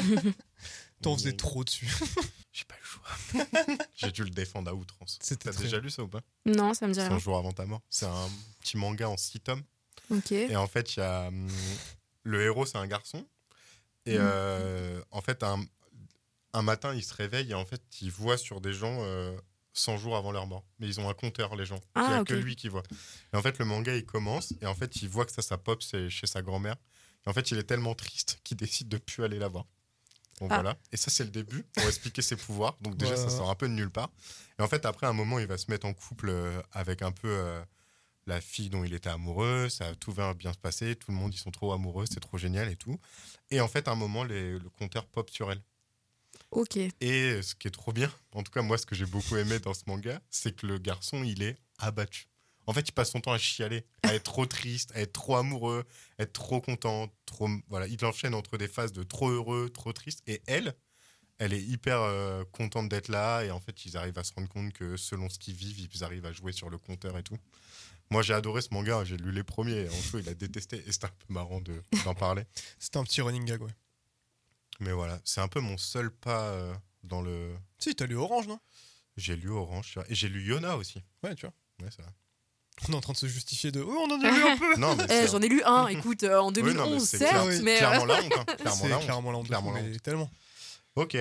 T'en faisais trop dessus. J'ai pas eu le choix. J'ai dû le défendre à outrance. C'était T'as très- déjà lu ça ou pas Non, ça me dit cent rien. jours avant ta mort. C'est un petit manga en six tomes. Ok. Et en fait, il y a. hum, le héros, c'est un garçon. Et Mhm. euh, en fait, un, un matin, il se réveille et en fait, il voit sur des gens euh, cent jours avant leur mort. Mais ils ont un compteur, les gens. Il n'y Ah, a ok. que lui qui voit. Et en fait, le manga, il commence. Et en fait, il voit que ça, ça pop c'est chez sa grand-mère. Et en fait, il est tellement triste qu'il décide de plus aller la voir. Donc Ah. voilà. Et ça, c'est le début pour expliquer ses pouvoirs. Donc déjà, Ouais, ça ouais. sort un peu de nulle part. Et en fait, après un moment, il va se mettre en couple euh, avec un peu euh, la fille dont il était amoureux. Ça, tout va bien se passer. Tout le monde, ils sont trop amoureux. C'est trop génial et tout. Et en fait, à un moment, les- le compteur pop sur elle. Ok. Et ce qui est trop bien, en tout cas, moi, ce que j'ai beaucoup aimé dans ce manga, c'est que le garçon, il est abattu. En fait, il passe son temps à chialer, à être trop triste, à être trop amoureux, à être trop content, trop voilà, il enchaîne entre des phases de trop heureux, trop triste. Et elle, elle est hyper euh, contente d'être là. Et en fait, ils arrivent à se rendre compte que selon ce qu'ils vivent, ils arrivent à jouer sur le compteur et tout. Moi, j'ai adoré ce manga. J'ai lu les premiers. Anto, il a détesté. Et c'était un peu marrant de- d'en parler. C'était un petit running gag, ouais. Mais voilà, c'est un peu mon seul pas euh, dans le. Si, t'as lu Orange, non? J'ai lu Orange, tu vois. Et j'ai lu Yona aussi. Ouais, tu vois. Ouais, c'est vrai. On est en train de se justifier de. Oui, on en a lu un peu. Non, mais Eh, c'est- j'en ai lu un, écoute, euh, en Oui, deux mille onze, non, mais c'est certes, clair- mais... euh, clairement la honte. hein. Clairement C'est la honte. clairement la honte. de Clairement fou, la mais honte. tellement. Ok.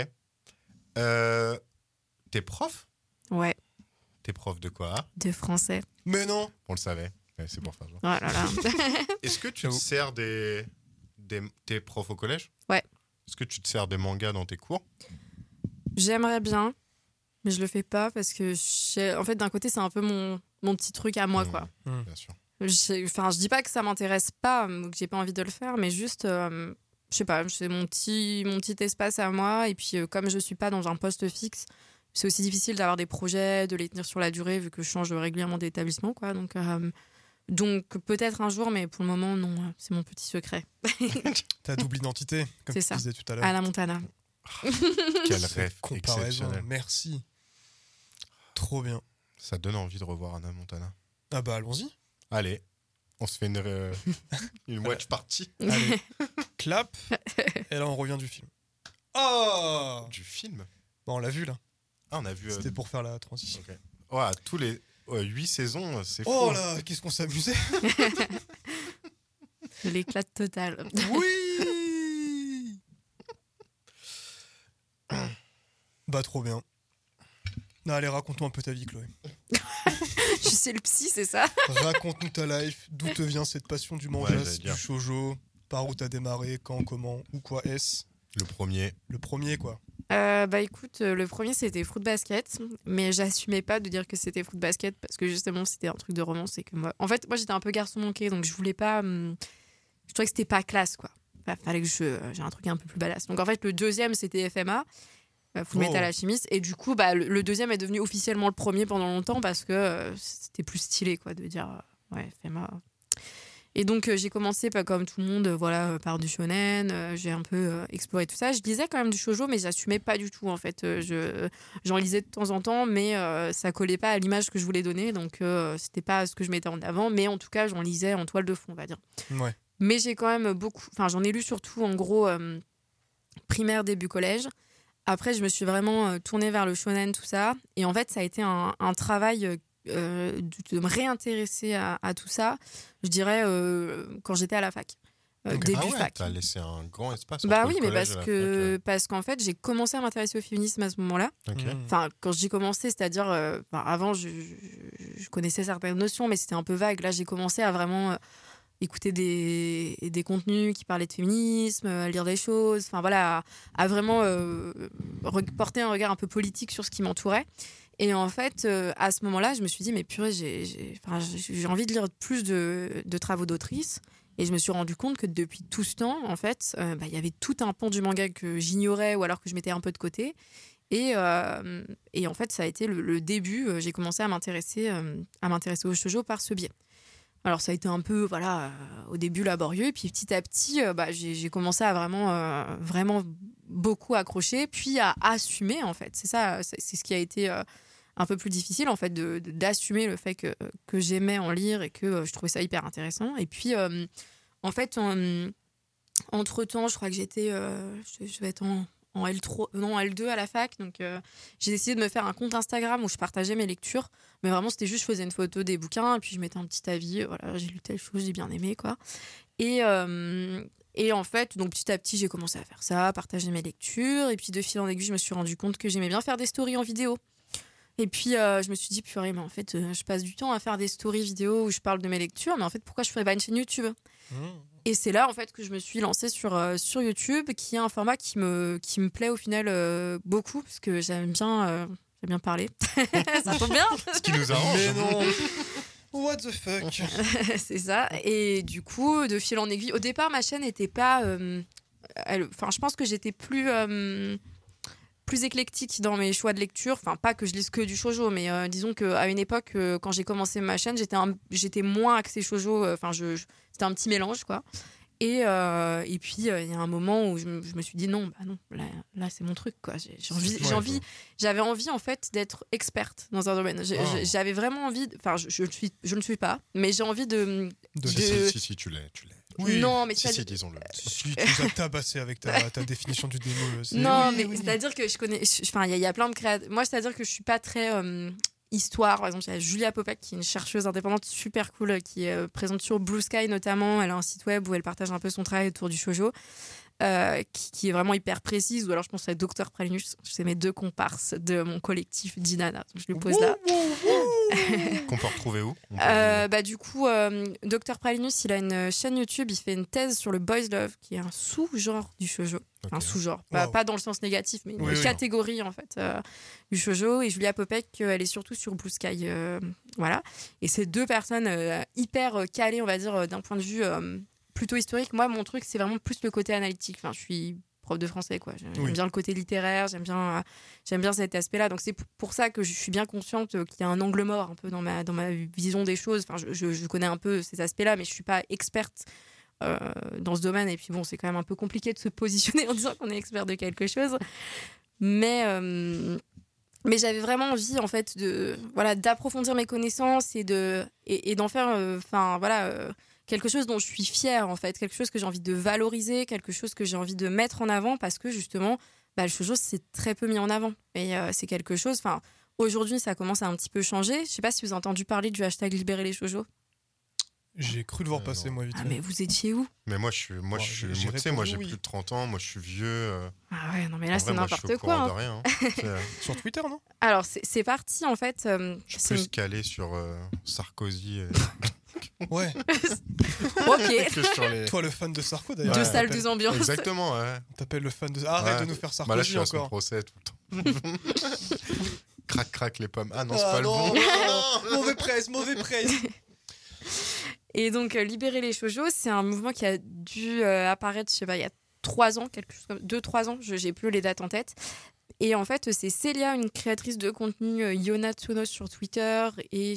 Euh, T'es prof Ouais, T'es prof de quoi? de français. Mais non. On le savait. Ouais, c'est pour faire genre. Oh là là. Est-ce que tu te J'avoue. sers des... des. T'es prof au collège? Ouais. Est-ce que tu te sers des mangas dans tes cours? J'aimerais bien, mais je le fais pas parce que, j'ai- en fait, d'un côté, c'est un peu mon, mon petit truc à moi, Mmh, quoi. Bien sûr. J'ai- Enfin, je dis pas que ça m'intéresse pas ou que j'ai pas envie de le faire, mais juste, euh, je sais pas, c'est mon petit, mon petit espace à moi. Et puis, euh, comme je suis pas dans un poste fixe, c'est aussi difficile d'avoir des projets, de les tenir sur la durée vu que je change régulièrement d'établissement, quoi. Donc, euh, donc peut-être un jour, mais pour le moment, non. euh, C'est mon petit secret. T'as double identité, comme C'est tu ça. disais tout à l'heure. À la Montana. Quel Cette rêve comparaison, exceptionnel. merci. Trop bien. Ça donne envie de revoir Anna Montana. Ah bah allons-y. Allez, on se fait une, euh, une watch party. Allez, clap. Et là on revient du film. Oh Du film. Bon, on l'a vu là. Ah, on a vu. euh, C'était pour faire la transition. ok. Ouais, tous les huit saisons, c'est fou. Oh là, qu'est-ce qu'on s'amusait. L'éclat total. Oui. Bah trop bien. Non, allez, raconte-nous un peu ta vie, Chloé. Tu sais le psy, c'est ça? Raconte-nous ta life. D'où te vient cette passion du manga, Ouais, j'allais du dire. shoujo? Par où t'as démarré? Quand? Comment? Ou quoi est-ce? Le premier. Le premier, quoi. Euh, bah écoute, euh, le premier c'était Fruit Basket, mais j'assumais pas de dire que c'était Fruit Basket parce que justement c'était un truc de romance et que moi, en fait, moi j'étais un peu garçon manqué donc je voulais pas, hum, je trouvais que c'était pas classe quoi. Enfin, fallait que je, j'ai un truc un peu plus badass. Donc en fait le deuxième c'était F M A, euh, Full Oh. Metal Alchemist, et du coup bah le, le deuxième est devenu officiellement le premier pendant longtemps parce que euh, c'était plus stylé quoi de dire euh, ouais F M A. Et donc euh, j'ai commencé pas comme tout le monde, euh, voilà, euh, par du shonen, euh, j'ai un peu euh, exploré tout ça. Je lisais quand même du shoujo, mais j'assumais pas du tout en fait. Euh, je, j'en lisais de temps en temps, mais euh, ça collait pas à l'image que je voulais donner, donc euh, c'était pas ce que je mettais en avant. Mais en tout cas, j'en lisais en toile de fond, on va dire. Ouais. Mais j'ai quand même beaucoup, enfin j'en ai lu surtout en gros euh, primaire, début collège. Après, je me suis vraiment euh, tournée vers le shonen, tout ça. Et en fait, ça a été un, un travail euh, euh, de, de me réintéresser à, à tout ça, je dirais, euh, quand j'étais à la fac. Euh, Ok. début Ah ouais, fac. t'as laissé un grand espace. Bah entre oui, le mais collège parce et la que fac, parce qu'en fait, j'ai commencé à m'intéresser au féminisme à ce moment-là. euh. Ok. Mmh. Enfin, quand je dis commencer, c'est-à-dire, euh, enfin, avant, je, je, je connaissais certaines notions, mais c'était un peu vague. Là, j'ai commencé à vraiment euh, écouter des, des contenus qui parlaient de féminisme, à lire des choses, enfin voilà, à, à vraiment euh, re- porter un regard un peu politique sur ce qui m'entourait. Et en fait, euh, à ce moment-là, je me suis dit, mais purée, j'ai, j'ai, enfin, j'ai j'ai envie de lire plus de, de travaux d'autrices. Et je me suis rendu compte que depuis tout ce temps, en fait, euh, bah, il y avait tout un pan du manga que j'ignorais ou alors que je mettais un peu de côté. Et, euh, et en fait, ça a été le, le début. euh, J'ai commencé à m'intéresser, euh, à m'intéresser au shoujo par ce biais. Alors, ça a été un peu, voilà, euh, au début laborieux. Et puis petit à petit, euh, bah, j'ai, j'ai commencé à vraiment, euh, vraiment beaucoup accrocher, puis à assumer, en fait. C'est ça, c'est, c'est ce qui a été euh, un peu plus difficile, en fait, de, de- d'assumer le fait que, que j'aimais en lire et que euh, je trouvais ça hyper intéressant. Et puis, euh, en fait, en- entre-temps, je crois que j'étais, euh, je, je vais être en, en L trois, non, en L deux à la fac. Donc, euh, j'ai décidé de me faire un compte Instagram où je partageais mes lectures. Mais vraiment, c'était juste, je faisais une photo des bouquins et puis je mettais un petit avis. euh, Voilà, j'ai lu telle chose, j'ai bien aimé, quoi. Et, euh, et en fait, donc petit à petit, j'ai commencé à faire ça, partager mes lectures. Et puis, de fil en aiguille, je me suis rendu compte que j'aimais bien faire des stories en vidéo. Et puis, euh, je me suis dit, purée, mais en fait, euh, je passe du temps à faire des stories vidéo où je parle de mes lectures. Mais en fait, pourquoi je ferais pas une chaîne YouTube ? Mmh. Et c'est là en fait que je me suis lancée sur, euh, sur YouTube, qui est un format qui me, qui me plaît au final euh, beaucoup, parce que j'aime bien, euh, j'aime bien parler. Ça tombe bien. Ce qui nous arrange. Mais non. What the fuck. C'est ça. Et du coup, de fil en aiguille, au départ, ma chaîne n'était pas. euh, elle- Enfin, je pense que j'étais plus. euh, plus éclectique dans mes choix de lecture, enfin pas que je lise que du shoujo, mais euh, disons qu'à une époque, euh, quand j'ai commencé ma chaîne, j'étais, un- j'étais moins axée shoujo, euh, enfin je, je- c'était un petit mélange quoi. Et, euh, et puis euh, il y a un moment où je, me- je me suis dit non, bah non, là, là c'est mon truc quoi. J'ai, j'ai envie, Ouais, j'ai envie, quoi. j'avais envie en fait d'être experte dans un domaine. J'ai- Oh. j'ai- J'avais vraiment envie, de- enfin je, je, le suis, je ne suis pas, mais j'ai envie de. De- Si, de- si, si, si, tu l'es, tu l'es. Oui. Non, mais Si, ça- si, disons-le. Si tu nous as tabassé avec ta, ta définition du démo. c'est- Non, oui, mais oui. c'est-à-dire que je connais. je- Enfin, il y, a- il y a plein de créateurs. Moi, c'est-à-dire que je suis pas très euh, histoire. Par exemple, il y a Julia Popek, qui est une chercheuse indépendante super cool, euh, qui est euh, présente sur Blue Sky notamment. Elle a un site web où elle partage un peu son travail autour du shoujo, euh, qui, qui est vraiment hyper précise. Ou alors, je pense à Docteur Pralinus. C'est mes deux comparses de mon collectif d'Inana. Donc, je le pose là. Qu'on peut retrouver où On peut Euh, bah, du coup, euh, Docteur Pralinus, il a une chaîne YouTube. Il fait une thèse sur le boys love, qui est un sous-genre du shoujo. Ok. Un sous-genre, pas, Wow. pas dans le sens négatif, mais une Oui, oui. catégorie en fait euh, du shoujo. Et Julia Popek, euh, elle est surtout sur Blue Sky, euh, voilà. Et c'est deux personnes euh, hyper euh, calées, on va dire, euh, d'un point de vue euh, plutôt historique. Moi, mon truc, c'est vraiment plus le côté analytique. Enfin, je suis prof de français, quoi. J'aime Oui. bien le côté littéraire, j'aime bien, euh, j'aime bien cet aspect-là. Donc c'est p- pour ça que je suis bien consciente euh, qu'il y a un angle mort un peu dans ma dans ma vision des choses. Enfin, je, je, je connais un peu ces aspects-là, mais je suis pas experte euh, dans ce domaine. Et puis bon, c'est quand même un peu compliqué de se positionner en disant qu'on est expert de quelque chose. Mais, euh, mais j'avais vraiment envie, en fait, de, voilà, d'approfondir mes connaissances et, de, et, et d'en faire enfin voilà, euh, quelque chose dont je suis fière, en fait. Quelque chose que j'ai envie de valoriser, quelque chose que j'ai envie de mettre en avant parce que, justement, bah, le shoujo c'est très peu mis en avant. Et euh, c'est quelque chose. Enfin, aujourd'hui, ça commence à un petit peu changer. Je sais pas si vous avez entendu parler du hashtag Libérer les shoujo. J'ai cru le voir Euh, passer, non. moi, vite Ah fait. mais vous étiez où? Mais moi, je suis, moi, Bon, je suis, j'ai- j'ai moi, tu sais, moi, répondu j'ai oui. plus de trente ans, moi, je suis vieux. euh, Ah ouais, non mais en là vrai, c'est moi, je suis au n'importe quoi. courant hein. de rien. hein. C'est, euh, Sur Twitter, non? Alors c'est, c'est parti en fait. euh, je suis c'est plus calé sur euh, Sarkozy et- Ouais. une- Ok. que sur les. Toi, le fan de Sarko, d'ailleurs. Deux Ouais. on salles, t'appelle- deux ambiances. Exactement, ouais. On t'appelle le fan de. Arrête Ouais. de nous faire Bah là, je Sarkozy suis à son encore. procès tout le temps. Crac, crac, les pommes. Ah non, c'est Ah pas le non, bon. non, non, mauvais presse, mauvais presse. Et donc, euh, Libérer les shoujo, c'est un mouvement qui a dû euh, apparaître, je sais pas, il y a trois ans, quelque chose comme deux, trois ans, je j'ai plus les dates en tête. Et en fait, c'est Célia, une créatrice de contenu euh, Yona Tsuno sur Twitter et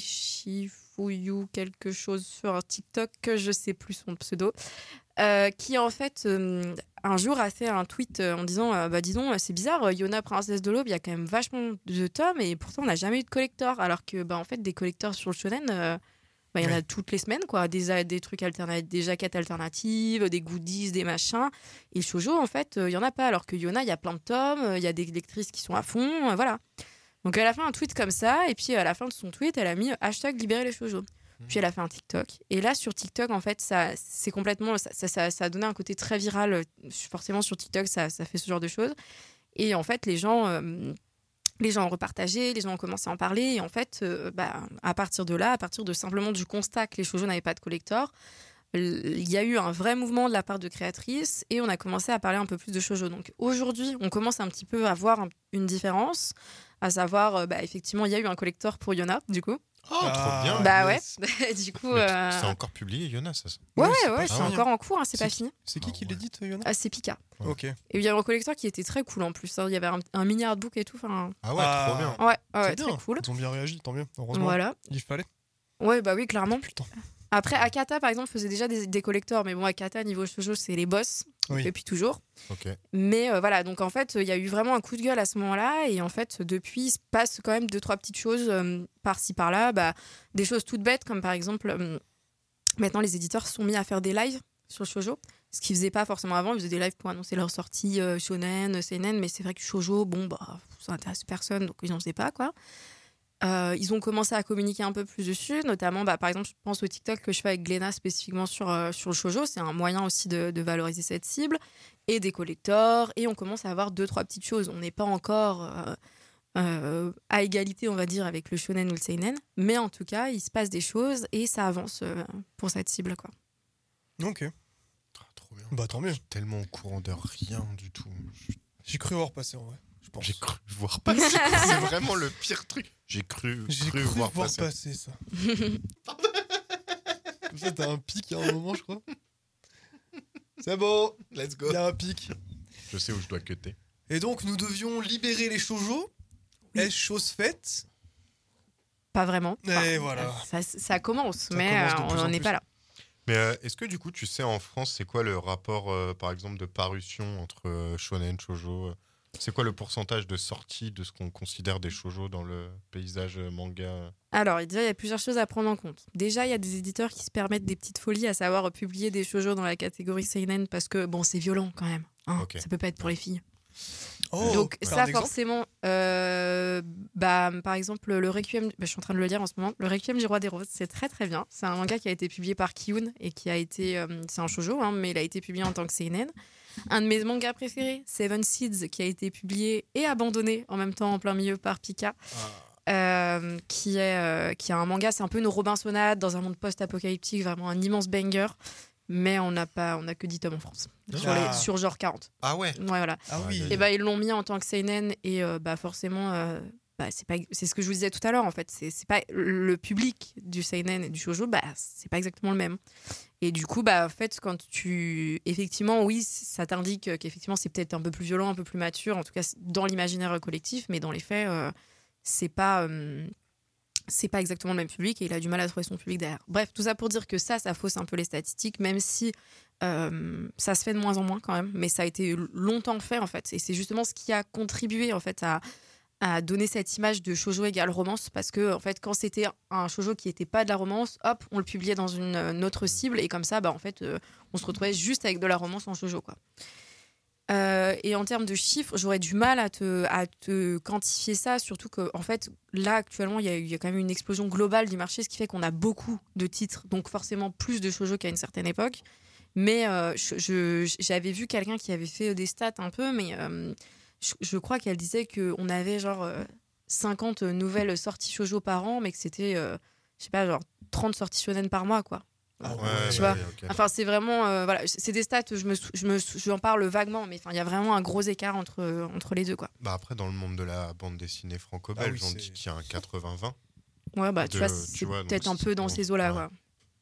Shifuyu quelque chose sur TikTok, que je sais plus son pseudo, euh, qui en fait euh, un jour a fait un tweet euh, en disant euh, bah dis donc, c'est bizarre, euh, Yona Princesse de l'Aube, il y a quand même vachement de tomes et pourtant on n'a jamais eu de collector, alors que bah en fait des collectors sur le shonen euh, bah, il y en a Ouais. toutes les semaines, quoi. Des, des trucs alternatifs, des jaquettes alternatives, des goodies, des machins. Et shoujo, en fait, il euh, y en a pas. Alors que Yona, il y a plein de tomes, il euh, y a des lectrices qui sont à fond, euh, voilà. Donc elle a fait un tweet comme ça, et puis à la fin de son tweet, elle a mis hashtag libérer les shoujo. Puis elle a fait un TikTok. Et là, sur TikTok, en fait, ça, c'est complètement, ça, ça, ça, ça a donné un côté très viral. Forcément, sur TikTok, ça, ça fait ce genre de choses. Et en fait, les gens. Euh, Les gens ont repartagé, les gens ont commencé à en parler. Et en fait, euh, bah, à partir de là, à partir de simplement du constat que les shoujo n'avaient pas de collector, il y a eu un vrai mouvement de la part de créatrices et on a commencé à parler un peu plus de shoujo. Donc aujourd'hui, on commence un petit peu à voir un- une différence, à savoir, euh, bah, effectivement, il y a eu un collector pour Yona, du coup. Oh, trop Ah, bien. bah ouais, yes. du coup. Mais euh, C'est encore publié, Yona, ça. ça. Ouais, Ouais, c'est ouais, pas c'est fini. encore en cours, hein, c'est pas C'est- fini. C'est qui Ah qui ouais. l'édite, Yona? Ah, c'est Pika. Ouais. Ok. Et il y avait un collector qui était très cool en plus. hein. Il y avait un, un mini artbook et tout. Enfin, Ah ouais, Ah. trop bien. ouais, ouais, C'est très bien. cool. Ils ont bien réagi, tant mieux. Heureusement. Voilà. Il fallait. Ouais, bah oui, clairement. Putain. Après, Akata, par exemple, faisait déjà des, des collectors. Mais bon, Akata, niveau shoujo, c'est les boss. Oui. Depuis toujours. Ok. Mais euh, voilà, donc en fait, il y a eu vraiment un coup de gueule à ce moment-là. Et en fait, depuis, il se passe quand même deux, trois petites choses euh, par-ci, par-là. Bah, des choses toutes bêtes, comme par exemple, euh, maintenant, les éditeurs se sont mis à faire des lives sur le shoujo. Ce qu'ils faisaient pas forcément avant. Ils faisaient des lives pour annoncer leur sortie euh, shonen, seinen. Mais c'est vrai que shoujo, bon, bah, ça intéresse personne. Donc, ils n'en faisaient pas, quoi. Euh, ils ont commencé à communiquer un peu plus dessus, notamment, bah, par exemple, je pense au TikTok que je fais avec Gléna spécifiquement sur, euh, sur le shoujo. C'est un moyen aussi de, de valoriser cette cible et des collectors. Et on commence à avoir deux, trois petites choses. On n'est pas encore euh, euh, à égalité, on va dire, avec le shonen ou le seinen. Mais en tout cas, il se passe des choses et ça avance euh, pour cette cible, quoi. Ok. Ah, trop bien. Bah tant mieux. Je suis tellement au courant de rien du tout. Je- J'ai cru voir passer en vrai. Je pense. J'ai cru voir passer. C'est vraiment le pire truc. J'ai cru, J'ai cru, cru voir, voir, passer. passer. ça. Comme ça, t'as un pic à un moment, je crois. C'est bon, Let's il go. y a un pic. Je sais où je dois cutter. Et donc, nous devions libérer les shoujo. Est-ce chose faite? Pas vraiment. Et voilà. Ça, ça commence, Ça mais commence de euh, plus on en n'en est plus. pas là. Mais euh, est-ce que du coup, tu sais en France, c'est quoi le rapport, euh, par exemple, de parution entre euh, shonen, shoujo euh, C'est quoi le pourcentage de sortie de ce qu'on considère des shoujo dans le paysage euh, manga? Alors, déjà, il y a plusieurs choses à prendre en compte. Déjà, il y a des éditeurs qui se permettent des petites folies, à savoir euh, publier des shoujo dans la catégorie seinen parce que, bon, c'est violent quand même. Hein. Ok. Ça peut pas être pour les filles. Oh, Donc, fais ça, un exemple. forcément, euh, bah, par exemple, le Requiem, bah, je suis en train de le lire en ce moment, le Requiem du Roi des Roses, c'est très très bien. C'est un manga qui a été publié par Kiyun et qui a été, euh, c'est un shoujo, hein, mais il a été publié en tant que seinen. Un de mes mangas préférés, Seven Seeds, qui a été publié et abandonné en même temps en plein milieu par Pika. Euh, qui est euh, qui a un manga, c'est un peu une Robinsonade dans un monde post-apocalyptique, vraiment un immense banger, mais on n'a pas on a que dix tomes en France sur, Ah. les, sur genre quarante. Ah ouais. Ouais, voilà. Ah oui. Ouais, Et bah ils l'ont mis en tant que seinen et euh, bah forcément euh, bah, c'est pas c'est ce que je vous disais tout à l'heure en fait, c'est c'est pas le public du seinen et du shoujo, bah c'est pas exactement le même. Et du coup bah en fait quand tu effectivement oui, ça t'indique qu'effectivement c'est peut-être un peu plus violent, un peu plus mature, en tout cas dans l'imaginaire collectif, mais dans les faits euh, c'est pas euh, c'est pas exactement le même public et il a du mal à trouver son public derrière. Bref, tout ça pour dire que ça, ça fausse un peu les statistiques, même si euh, ça se fait de moins en moins quand même, mais ça a été longtemps fait en fait. Et c'est justement ce qui a contribué en fait à, à donner cette image de shoujo égale romance, parce que en fait, quand c'était un shoujo qui n'était pas de la romance, hop, on le publiait dans une, une autre cible et comme ça, bah, en fait, euh, on se retrouvait juste avec de la romance en shoujo, quoi. Euh, et en termes de chiffres, j'aurais du mal à te, à te quantifier ça, surtout qu'en en fait, là, actuellement, il y, a, il y a quand même une explosion globale du marché, ce qui fait qu'on a beaucoup de titres, donc forcément plus de shoujo qu'à une certaine époque. Mais euh, je, je, j'avais vu quelqu'un qui avait fait des stats un peu, mais euh, je, je crois qu'elle disait qu'on avait genre euh, cinquante nouvelles sorties shoujo par an, mais que c'était, euh, je sais pas, genre trente sorties shonen par mois, quoi. Ah Ouais, tu bah vois. oui, ok. Enfin, c'est vraiment. Euh, voilà, c'est des stats, je me, sou- je me, sou- j'en parle vaguement, mais il y a vraiment un gros écart entre, entre les deux, quoi. Bah après, dans le monde de la bande dessinée franco-belge, Ah oui, on c'est- dit qu'il y a un quatre-vingts vingt. Ouais, bah, tu De- vois, tu c'est vois, donc peut-être un c'est peu dans bon. ces eaux-là, Ouais. quoi.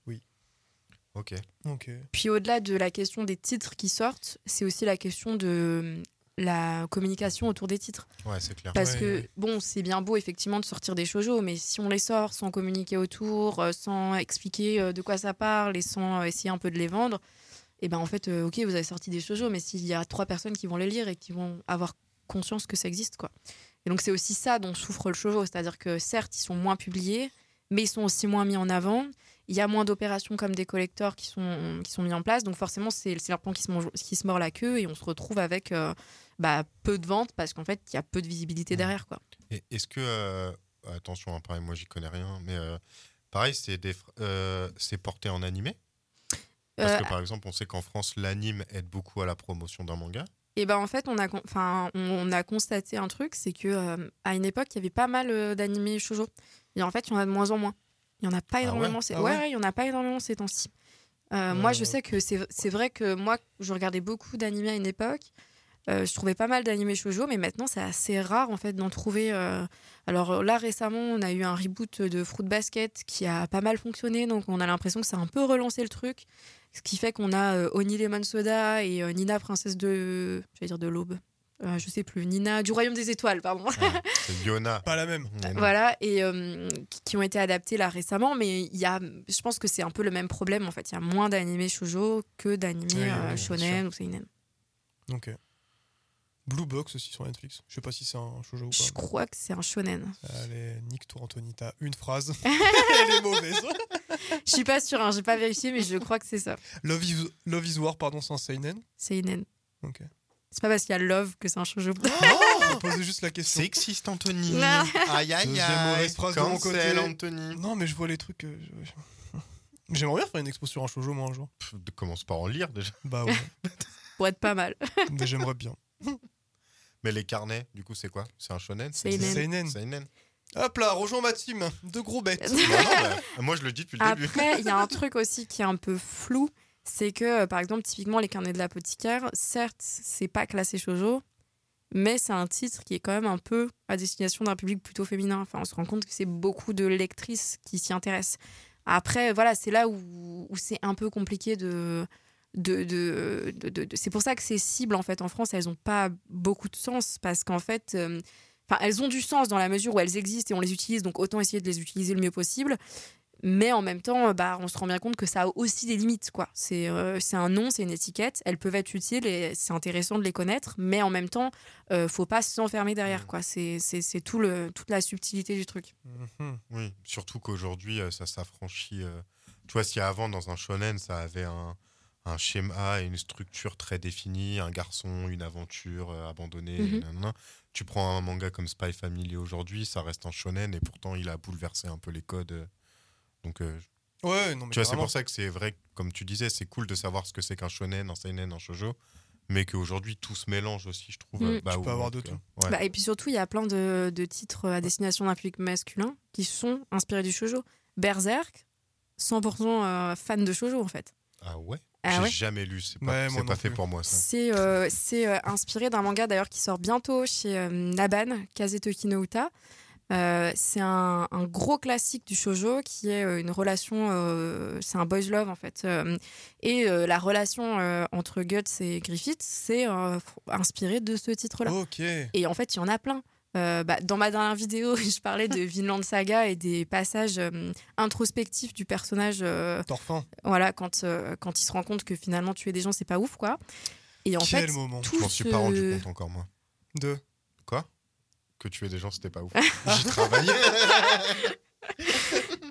Ok. Ok. Puis au-delà de la question des titres qui sortent, c'est aussi la question de la communication autour des titres. Ouais, c'est clair. Parce Ouais, que, ouais. bon, c'est bien beau effectivement de sortir des shoujo, mais si on les sort sans communiquer autour, euh, sans expliquer euh, de quoi ça parle et sans euh, essayer un peu de les vendre, et ben en fait, euh, ok, vous avez sorti des shoujo, mais s'il y a trois personnes qui vont les lire et qui vont avoir conscience que ça existe, quoi. Et donc c'est aussi ça dont souffre le shoujo, c'est-à-dire que certes, ils sont moins publiés, mais ils sont aussi moins mis en avant. Il y a moins d'opérations comme des collectors qui sont, qui sont mis en place. Donc forcément, c'est le serpent qui se, mange, qui se mord la queue et on se retrouve avec euh, bah, peu de ventes parce qu'en fait, il y a peu de visibilité Ouais. derrière, quoi. Et est-ce que. euh, attention, hein, pareil, moi j'y connais rien, mais euh, pareil, c'est, des, fr- euh, c'est porté en animé. Parce Euh, que par exemple, on sait qu'en France, l'anime aide beaucoup à la promotion d'un manga. Et ben en fait, on a, con- enfin, on, on a constaté un truc, c'est que euh, à une époque, il y avait pas mal euh, d'animés shoujo. Et en fait, il y en a de moins en moins. Il y en a pas Ah énormément. ouais ces- Ah ouais, ouais ouais, il y en a pas énormément ces temps-ci. Euh, Euh, Moi, je sais que c'est c'est vrai que moi, je regardais beaucoup d'animés à une époque. Euh, je trouvais pas mal d'animés shoujo, mais maintenant, c'est assez rare en fait d'en trouver. euh. Alors là, récemment, on a eu un reboot de Fruit Basket qui a pas mal fonctionné, donc on a l'impression que ça a un peu relancé le truc. Ce qui fait qu'on a euh, Oni Lemon Soda et euh, Nina, princesse de. J'allais dire de l'aube. Euh, je sais plus. Nina du Royaume des Étoiles, pardon. Ouais, c'est Yona. Pas la même. Mais non. Voilà, et euh, qui- qui ont été adaptés là récemment, mais il y a, je pense que c'est un peu le même problème en fait. Il y a moins d'animés shoujo que d'animés Oui, oui, euh, bien shonen ou seinen. Ok. Blue Box aussi sur Netflix. Je sais pas si c'est un shoujo ou Je pas. crois que c'est un shonen. Allez, nique-toi Anthony, t'as une phrase. Elle est mauvaise. Je suis pas sûre, hein, j'ai pas vérifié, mais je crois que c'est ça. Love is, Love is War, pardon, c'est un seinen. Seinen. Ok. C'est pas parce qu'il y a love que c'est un shoujo. Non, on posait juste la question. Sexiste, Anthony. Non. Aïe, aïe, Deuxième aïe. mauvaise phrase de mon Cancel, côté. Anthony. Non, mais je vois les trucs. euh, je- J'aimerais bien faire une expo sur un shoujo, moi, un jour. Pff, commence par en lire déjà. Bah ouais, Pour être pas mal. mais j'aimerais bien. Mais les carnets, du coup, c'est quoi? C'est un shonen? C'est Seinen. Seinen. Seinen. Hop là, rejoins ma team. Deux gros bêtes. Bah non, bah, moi je le dis depuis le début. Après, il y a un truc aussi qui est un peu flou, c'est que, euh, par exemple, typiquement, les carnets de l'apothicaire, certes, c'est pas classé shoujo, mais c'est un titre qui est quand même un peu à destination d'un public plutôt féminin. Enfin, on se rend compte que c'est beaucoup de lectrices qui s'y intéressent. Après, voilà, c'est là où, où c'est un peu compliqué de... De, de, de, de- de- C'est pour ça que ces cibles, en fait, en France, elles n'ont pas beaucoup de sens, parce qu'en fait... euh, Enfin, elles ont du sens dans la mesure où elles existent et on les utilise, donc autant essayer de les utiliser le mieux possible. Mais en même temps, bah, on se rend bien compte que ça a aussi des limites, quoi. C'est euh, c'est un nom, c'est une étiquette. Elles peuvent être utiles et c'est intéressant de les connaître, mais en même temps, euh, faut pas s'enfermer derrière, quoi. C'est c'est- c'est tout le, toute la subtilité du truc. Mhm. Oui, surtout qu'aujourd'hui, euh, ça s'affranchit. euh, Tu vois, si avant, dans un shonen, ça avait un, un schéma et une structure très définie, un garçon, une aventure euh, abandonnée, Mhm. nanana. Tu prends un manga comme Spy Family aujourd'hui, ça reste un shonen et pourtant, il a bouleversé un peu les codes. euh. Donc, euh, Ouais, non, mais tu vois, c'est carrément. pour ça que c'est vrai, que, comme tu disais, c'est cool de savoir ce que c'est qu'un shonen, un seinen, un shoujo, mais qu'aujourd'hui, tout se mélange aussi, je trouve. Mm. euh, bah, Tu où, peux avoir donc, de euh, tout. ouais. Bah, et puis surtout, il y a plein de, de titres à destination d'un public masculin qui sont inspirés du shoujo. Berserk, cent pour cent euh, fan de shoujo, en fait. Ah ouais Ah J'ai ouais. jamais lu, c'est pas, Ouais, c'est moi pas non fait plus. pour moi, ça. C'est euh, c'est, euh, inspiré d'un manga d'ailleurs qui sort bientôt chez euh, Naban, Kazetoki no Uta. Euh, c'est un, un gros classique du shoujo qui est euh, une relation, euh, c'est un boys love en fait. Euh, et euh, la relation euh, entre Guts et Griffith, c'est euh, inspiré de ce titre-là. Ok. Et en fait, il y en a plein. Euh, bah, dans ma dernière vidéo, je parlais de Vinland Saga et des passages euh, introspectifs du personnage. euh, T'orphin. voilà, quand, euh, quand il se rend compte que finalement tuer des gens, c'est pas ouf, quoi. Et en Quel fait, moment. tout Je m'en suis ce- pas rendu compte encore, moi. Deux. Quoi? Que tuer des gens, c'était pas ouf. J'y travaillais.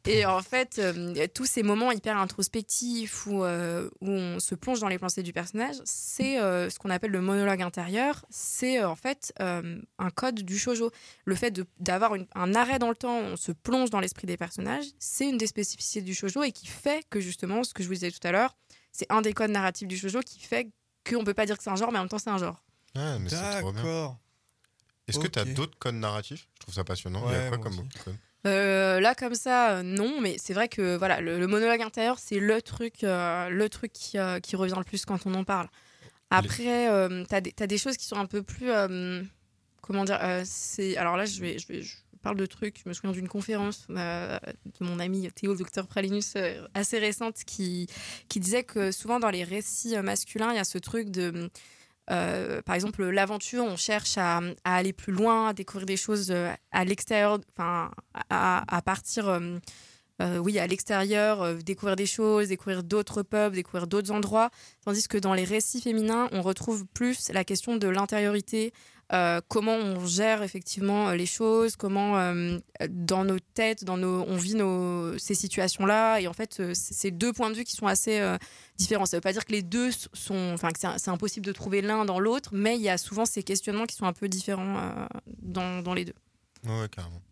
Et en fait, euh, tous ces moments hyper introspectifs où, euh, où on se plonge dans les pensées du personnage, c'est euh, ce qu'on appelle le monologue intérieur. C'est euh, en fait euh, un code du shoujo. Le fait de, d'avoir une, un arrêt dans le temps, où on se plonge dans l'esprit des personnages, c'est une des spécificités du shoujo et qui fait que justement, ce que je vous disais tout à l'heure, c'est un des codes narratifs du shoujo qui fait qu'on peut pas dire que c'est un genre, mais en même temps c'est un genre. Ah, mais c'est trop bien. D'accord. Est-ce que tu as Ok. d'autres codes narratifs? Je trouve ça passionnant. Il y Ouais, a quoi moi comme aussi. autres codes? Euh, là comme ça euh, non, mais c'est vrai que voilà le, le monologue intérieur c'est le truc euh, le truc qui, euh, qui revient le plus quand on en parle. Après euh, t'as des t'as des choses qui sont un peu plus euh, comment dire euh, c'est alors là je vais je vais je parle de trucs, je me souviens d'une conférence euh, de mon ami Théo, le docteur Pralinus, euh, assez récente qui qui disait que souvent dans les récits euh, masculins il y a ce truc de Euh, par exemple, l'aventure, on cherche à, à aller plus loin, à découvrir des choses euh, à l'extérieur, enfin, à, à partir, euh, euh, oui, à l'extérieur, euh, découvrir des choses, découvrir d'autres peuples, découvrir d'autres endroits. Tandis que dans les récits féminins, on retrouve plus la question de l'intériorité, euh, comment on gère effectivement euh, les choses, comment euh, dans nos têtes, dans nos, on vit nos, ces situations-là. Et en fait, euh, c'est deux points de vue qui sont assez euh, différents. Ça ne veut pas dire que les deux sont, enfin, que c'est, c'est impossible de trouver l'un dans l'autre, mais il y a souvent ces questionnements qui sont un peu différents euh, dans, dans les deux. Ouais, carrément.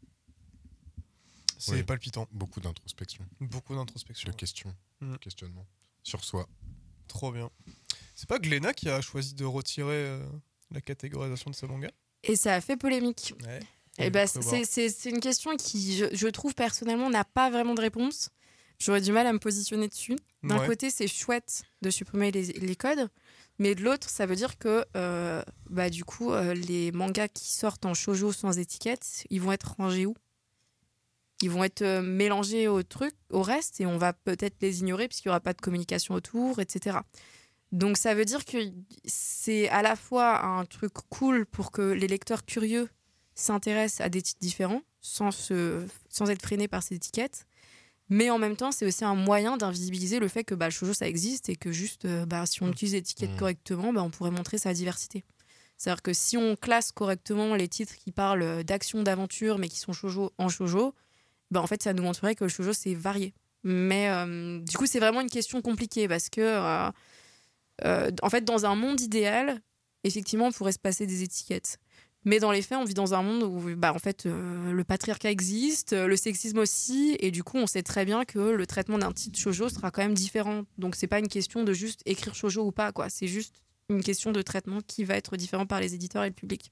C'est Oui. palpitant. Beaucoup d'introspection, Beaucoup d'introspection. de questions, Mm. de questionnement sur soi. Trop bien. C'est pas Glénat qui a choisi de retirer euh, la catégorisation de ce manga? Et ça a fait polémique. Ouais. Et ben, c'est, c'est, c'est une question qui, je, je trouve personnellement, n'a pas vraiment de réponse. J'aurais du mal à me positionner dessus. D'un Ouais. côté, c'est chouette de supprimer les, les codes, mais de l'autre, ça veut dire que euh, bah, du coup, euh, les mangas qui sortent en shoujo sans étiquette, ils vont être rangés où? Ils vont être euh, mélangés au truc, au reste, et on va peut-être les ignorer puisqu'il n'y aura pas de communication autour, et cetera. Donc ça veut dire que c'est à la fois un truc cool pour que les lecteurs curieux s'intéressent à des titres différents sans, se, sans être freinés par ces étiquettes. Mais en même temps, c'est aussi un moyen d'invisibiliser le fait que bah, le shoujo, ça existe et que juste, euh, bah, si on utilise l'étiquette Mmh. correctement, bah, on pourrait montrer sa diversité. C'est-à-dire que si on classe correctement les titres qui parlent d'action, d'aventure, mais qui sont shoujo en shoujo, bah, en fait, ça nous montrerait que le shoujo, c'est varié. Mais euh, du coup, c'est vraiment une question compliquée parce que, euh, euh, en fait, dans un monde idéal, effectivement, on pourrait se passer des étiquettes. Mais dans les faits, on vit dans un monde où bah, en fait, euh, le patriarcat existe, euh, le sexisme aussi, et du coup, on sait très bien que le traitement d'un titre shoujo sera quand même différent. Donc, c'est pas une question de juste écrire shoujo ou pas, quoi. C'est juste une question de traitement qui va être différent par les éditeurs et le public.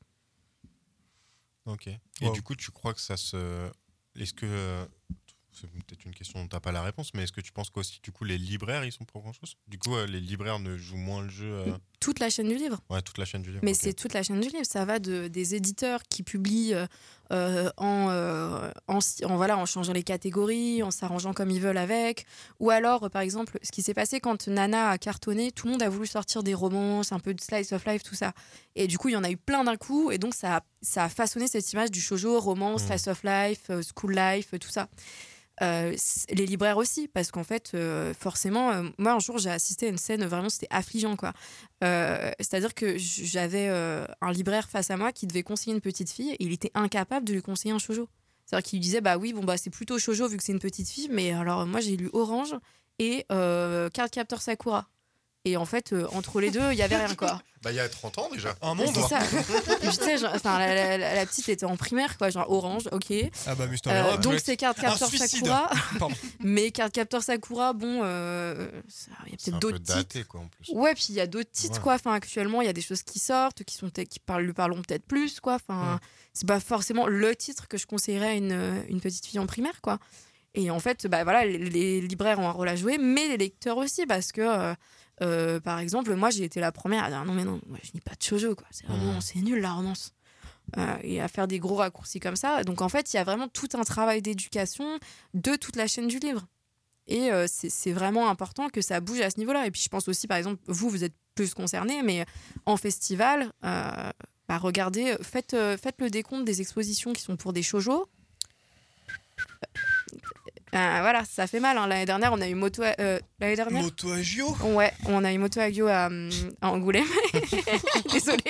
Ok. Et Wow. du coup, tu crois que ça se. Est-ce que. euh, C'est peut-être une question dont tu n'as pas la réponse, mais est-ce que tu penses qu'aussi, du coup, les libraires, ils sont pour grand-chose? Du coup, euh, les libraires ne jouent moins le jeu. euh, Toute la chaîne du livre. Ouais, toute la chaîne du livre. Mais ok. c'est toute la chaîne du livre. Ça va de, des éditeurs qui publient euh, euh, en, euh, en, en, voilà, en changeant les catégories, en s'arrangeant comme ils veulent avec. Ou alors, euh, par exemple, ce qui s'est passé quand Nana a cartonné, tout le monde a voulu sortir des romances, un peu de slice of life, tout ça. Et du coup, il y en a eu plein d'un coup. Et donc, ça a, ça a façonné cette image du shoujo, romance, Mmh. slice of life, euh, school life, euh, tout ça. Euh, les libraires aussi, parce qu'en fait, euh, forcément, euh, moi un jour j'ai assisté à une scène, vraiment c'était affligeant quoi. Euh, c'est-à-dire que j'avais euh, un libraire face à moi qui devait conseiller une petite fille et il était incapable de lui conseiller un shoujo. C'est-à-dire qu'il lui disait bah oui, bon bah c'est plutôt shoujo vu que c'est une petite fille, mais alors moi j'ai lu Orange et euh, Cardcaptor Sakura. Et en fait, euh, entre les deux, il y avait rien quoi. Bah, il y a trente ans déjà. Un monde. C'est ça. Et puis, tu sais, genre, enfin, la, la, la, la petite était en primaire, quoi, genre Orange, ok. Ah bah, Mister Euh, Hero, donc ouais. c'est Cardcaptor Un suicide. Sakura. Pardon. Mais Cardcaptor Sakura, bon, euh, ça- il y a C'est peut-être un peu d'autres titres. daté, quoi, en plus. Ouais, puis il y a d'autres titres, Ouais. quoi. Enfin, actuellement, il y a des choses qui sortent, qui sont peut-être- qui parlent, lui parleront peut-être plus, quoi. Enfin, Ouais. c'est pas forcément le titre que je conseillerais à une, une petite fille en primaire, quoi. Et en fait, bah voilà, les, les libraires ont un rôle à jouer, mais les lecteurs aussi, parce que, euh, euh, par exemple, moi, j'ai été la première à dire non, mais non, moi, je lis pas de shoujo, quoi. C'est vraiment, Mmh. c'est nul la romance. Euh, et à faire des gros raccourcis comme ça. Donc en fait, il y a vraiment tout un travail d'éducation de toute la chaîne du livre. Et euh, c'est c'est vraiment important que ça bouge à ce niveau-là. Et puis je pense aussi, par exemple, vous, vous êtes plus concernés, mais en festival, euh, bah, regardez, faites, euh, faites le décompte des expositions qui sont pour des shoujo. Euh, voilà, ça fait mal. Hein. L'année dernière, on a eu Moto. Euh, l'année dernière Moto Agio. Ouais, on a eu Moto Agio à, hum, à Angoulême. Désolée.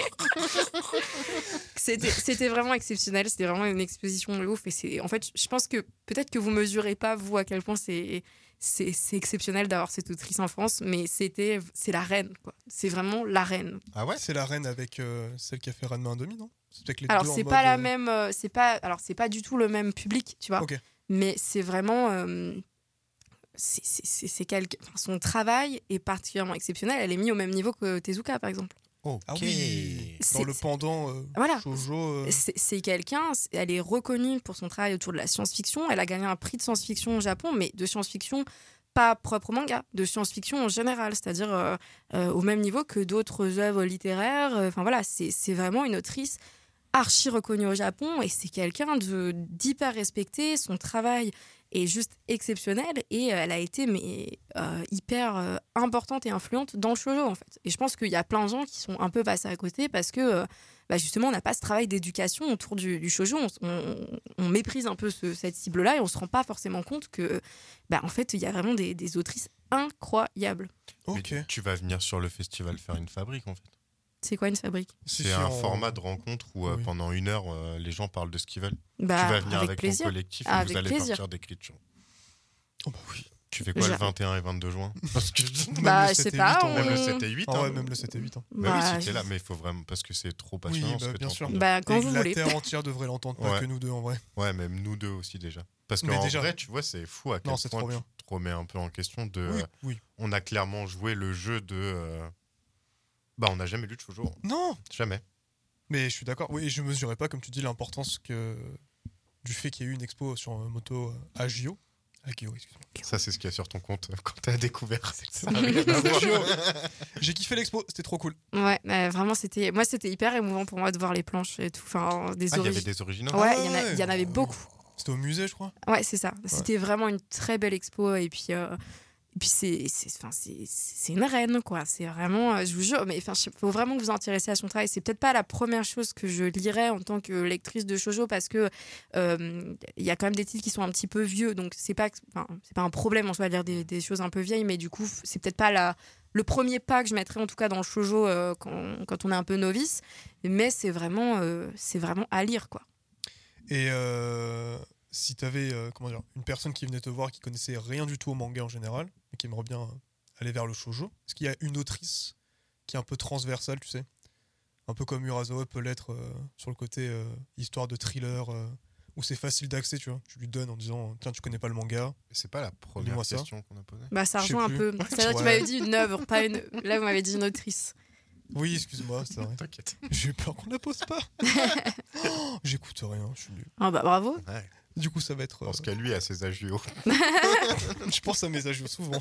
C'était, c'était vraiment exceptionnel. C'était vraiment une exposition de ouf. Et c'est, en fait, je pense que peut-être que vous mesurez pas, vous, à quel point c'est, c'est, c'est exceptionnel d'avoir cette autrice en France. Mais c'était, c'est la reine, quoi. C'est vraiment la reine. Ah ouais. C'est la reine avec euh, celle qui a fait Ranma Indomie, non? C'est peut-être les Alors, deux en c'est mode, pas la euh, même. euh, c'est pas, alors, c'est pas du tout le même public, tu vois. Ok. Mais c'est vraiment. euh, c'est, c'est, c'est, c'est quelque- enfin, son travail est particulièrement exceptionnel. Elle est mise au même niveau que Tezuka, par exemple. Ok. Ah oui. Dans C'est- le pendant euh, Voilà. shoujo. euh, C'est, c'est quelqu'un, c'est- elle est reconnue pour son travail autour de la science-fiction. Elle a gagné un prix de science-fiction au Japon, mais de science-fiction pas propre au manga, de science-fiction en général, c'est-à-dire euh, euh, au même niveau que d'autres œuvres littéraires. Enfin voilà, c'est, c'est vraiment une autrice archi reconnue au Japon et c'est quelqu'un de, d'hyper respecté. Son travail est juste exceptionnel et euh, elle a été mais, euh, hyper euh, importante et influente dans le shoujo en fait. Et je pense qu'il y a plein de gens qui sont un peu passés à côté parce que euh, bah, justement on n'a pas ce travail d'éducation autour du, du shoujo. On, on, on méprise un peu ce- cette cible-là et on se rend pas forcément compte que bah, en fait il y a vraiment des, des autrices incroyables. Mais Ok. tu vas venir sur le festival faire une fabrique en fait. C'est quoi une fabrique? Si, C'est si, un en- format de rencontre où euh, Oui. pendant une heure euh, les gens parlent de ce qu'ils veulent. Bah, tu vas venir avec avec, plaisir. ton collectif et Avec vous allez plaisir. partir d'écriture. Oh bah oui. Tu fais quoi Je- le vingt et un et vingt-deux juin Parce que Même Bah, le je sais sept et pas, huit, en on- vrai. même le sept et huit. Ah hein. ouais, même le sept et huit. hein. Bah Bah, oui, si je- t'es là, mais il faut vraiment parce que c'est trop Oui, passionnant. bah, ce que bien t'es en sûr. train de dire. Bah, quand Et vous la voulez. terre entière devrait l'entendre, pas Ouais. que nous deux en vrai. Ouais, même nous deux aussi déjà. Parce Mais qu'en déjà- vrai, tu vois, c'est fou à quel Non, c'est point trop bien. tu te remets un peu en question de. Oui, euh, oui. on a clairement joué le jeu de. euh, Bah, on n'a jamais lu de shoujo. Non, Jamais. mais je suis d'accord. Oui, et je mesurais pas, comme tu dis, l'importance que du fait qu'il y ait eu une expo sur euh, Moto euh, Agio. Agio, excuse-moi. Ça, c'est ce qu'il y a sur ton compte euh, quand t'as découvert. Ça n'a rien à voir. J'ai kiffé l'expo, c'était trop cool. Ouais, euh, vraiment, c'était, moi, c'était hyper émouvant pour moi de voir les planches et tout. Enfin, des Ah, il y avait origines. des originaux. Ouais, Ah il y en a- il y en avait ouais. beaucoup. C'était au musée, je crois. Ouais, c'est ça. C'était vraiment une très belle expo. Et puis, euh, et puis c'est, c'est, enfin, c'est, c'est une reine, quoi. C'est vraiment, euh, je vous jure, mais il faut vraiment que vous vous intéressiez à son travail. C'est peut-être pas la première chose que je lirais en tant que lectrice de shoujo parce que euh, il y a quand même des titres qui sont un petit peu vieux. Donc, c'est pas, enfin, c'est pas un problème en soi de lire des, des choses un peu vieilles, mais du coup, c'est peut-être pas la. Le premier pas que je mettrais en tout cas dans le shoujo euh, quand, quand on est un peu novice, mais c'est vraiment, euh, c'est vraiment à lire, quoi. Et euh, si t'avais euh, comment dire, une personne qui venait te voir qui connaissait rien du tout au manga en général, mais qui aimerait bien euh, aller vers le shoujo, est-ce qu'il y a une autrice qui est un peu transversale, tu sais, un peu comme Urasawa peut l'être euh, sur le côté euh, histoire de thriller, euh, où c'est facile d'accès, tu vois. Tu lui donnes en disant tiens, tu connais pas le manga. C'est pas la première Dis-moi ça. question qu'on a posée. Bah, ça Je sais rejoint un plus. peu. C'est-à-dire que Ouais. tu m'avais dit une œuvre, pas une. Là, vous m'avez dit une autrice. Oui, excuse-moi, c'est vrai. T'inquiète. J'ai eu peur qu'on la pose pas. Oh, j'écoute rien, je suis nul. Ah bah bravo. Ouais. Du coup, ça va être. Je euh, pense qu'à lui, à ses agios. je pense à mes agios souvent.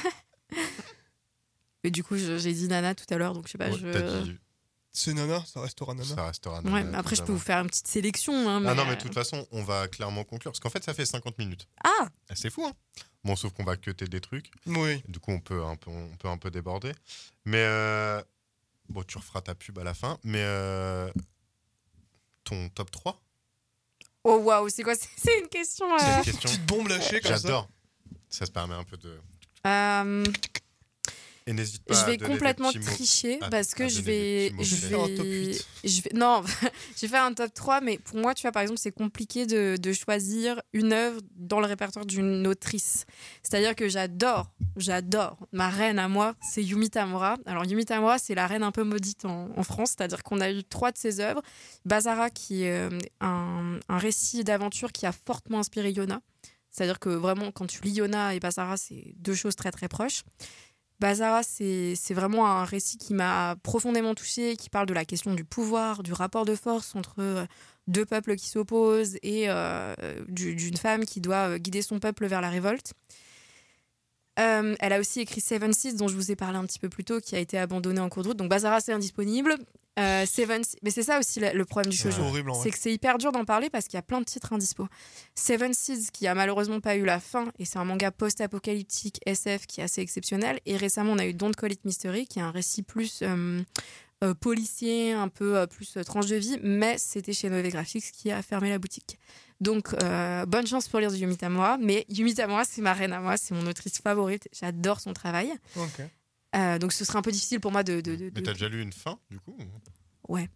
Et du coup, je- j'ai dit Nana tout à l'heure, donc je sais pas. Ouais, je... t'as dit, C'est Nana, ça restera Nana. ça restera. Ouais, Nana, mais après, je peux évidemment. vous faire une petite sélection. Hein, mais... Ah non, mais de toute façon, on va clairement conclure. Parce qu'en fait, ça fait cinquante minutes. Ah Ah, c'est fou, hein. Bon, sauf qu'on va cutter des trucs. Oui. Du coup, on peut un peu, on peut un peu déborder. Mais euh, bon, tu referas ta pub à la fin. Mais euh, ton top trois, Oh waouh, c'est quoi? C'est c'est une question. euh, c'est une question. Petite bombe lâchée comme ça. J'adore. Ça se permet un peu de. euh, Et n'hésite pas je à vais donner des complètement petits mots. tricher à- parce que à je donner vais, des petits mots je clés. Faire un top vais, huit. je vais, non, je vais faire un top trois, mais pour moi, tu vois, par exemple, c'est compliqué de, de choisir une œuvre dans le répertoire d'une autrice. C'est-à-dire que j'adore, j'adore, ma reine à moi, c'est Yumi Tamura. Alors, Yumi Tamura, c'est la reine un peu maudite en, en France, c'est-à-dire qu'on a eu trois de ses œuvres. Basara, qui est euh, un, un récit d'aventure qui a fortement inspiré Yona. C'est-à-dire que vraiment, quand tu lis Yona et Basara, c'est deux choses très très proches. Basara, c'est c'est vraiment un récit qui m'a profondément touchée, qui parle de la question du pouvoir, du rapport de force entre euh, deux peuples qui s'opposent et euh, du- d'une femme qui doit euh, guider son peuple vers la révolte. Euh, elle a aussi écrit Seven Seeds, dont je vous ai parlé un petit peu plus tôt, qui a été abandonné en cours de route. Donc Basara, c'est indisponible. Euh, Seven... Mais c'est ça aussi le, le problème du C'est shoujo. horrible en C'est vrai. que c'est hyper dur d'en parler parce qu'il y a plein de titres indispo. Seven Seeds, qui a malheureusement pas eu la fin, et c'est un manga post-apocalyptique S F qui est assez exceptionnel. Et récemment, on a eu Don't Call It Mystery, qui est un récit plus euh, euh, policier, un peu euh, plus euh, tranche de vie, mais c'était chez Nové Graphics qui a fermé la boutique. Donc, euh, bonne chance pour lire du Yumi Tamura. Mais Yumi Tamura, c'est ma reine à moi, c'est mon autrice favorite. J'adore son travail. Ok. Euh, donc, ce serait un peu difficile pour moi de. de, de Mais de- t'as déjà lu une fin, du coup Ouais.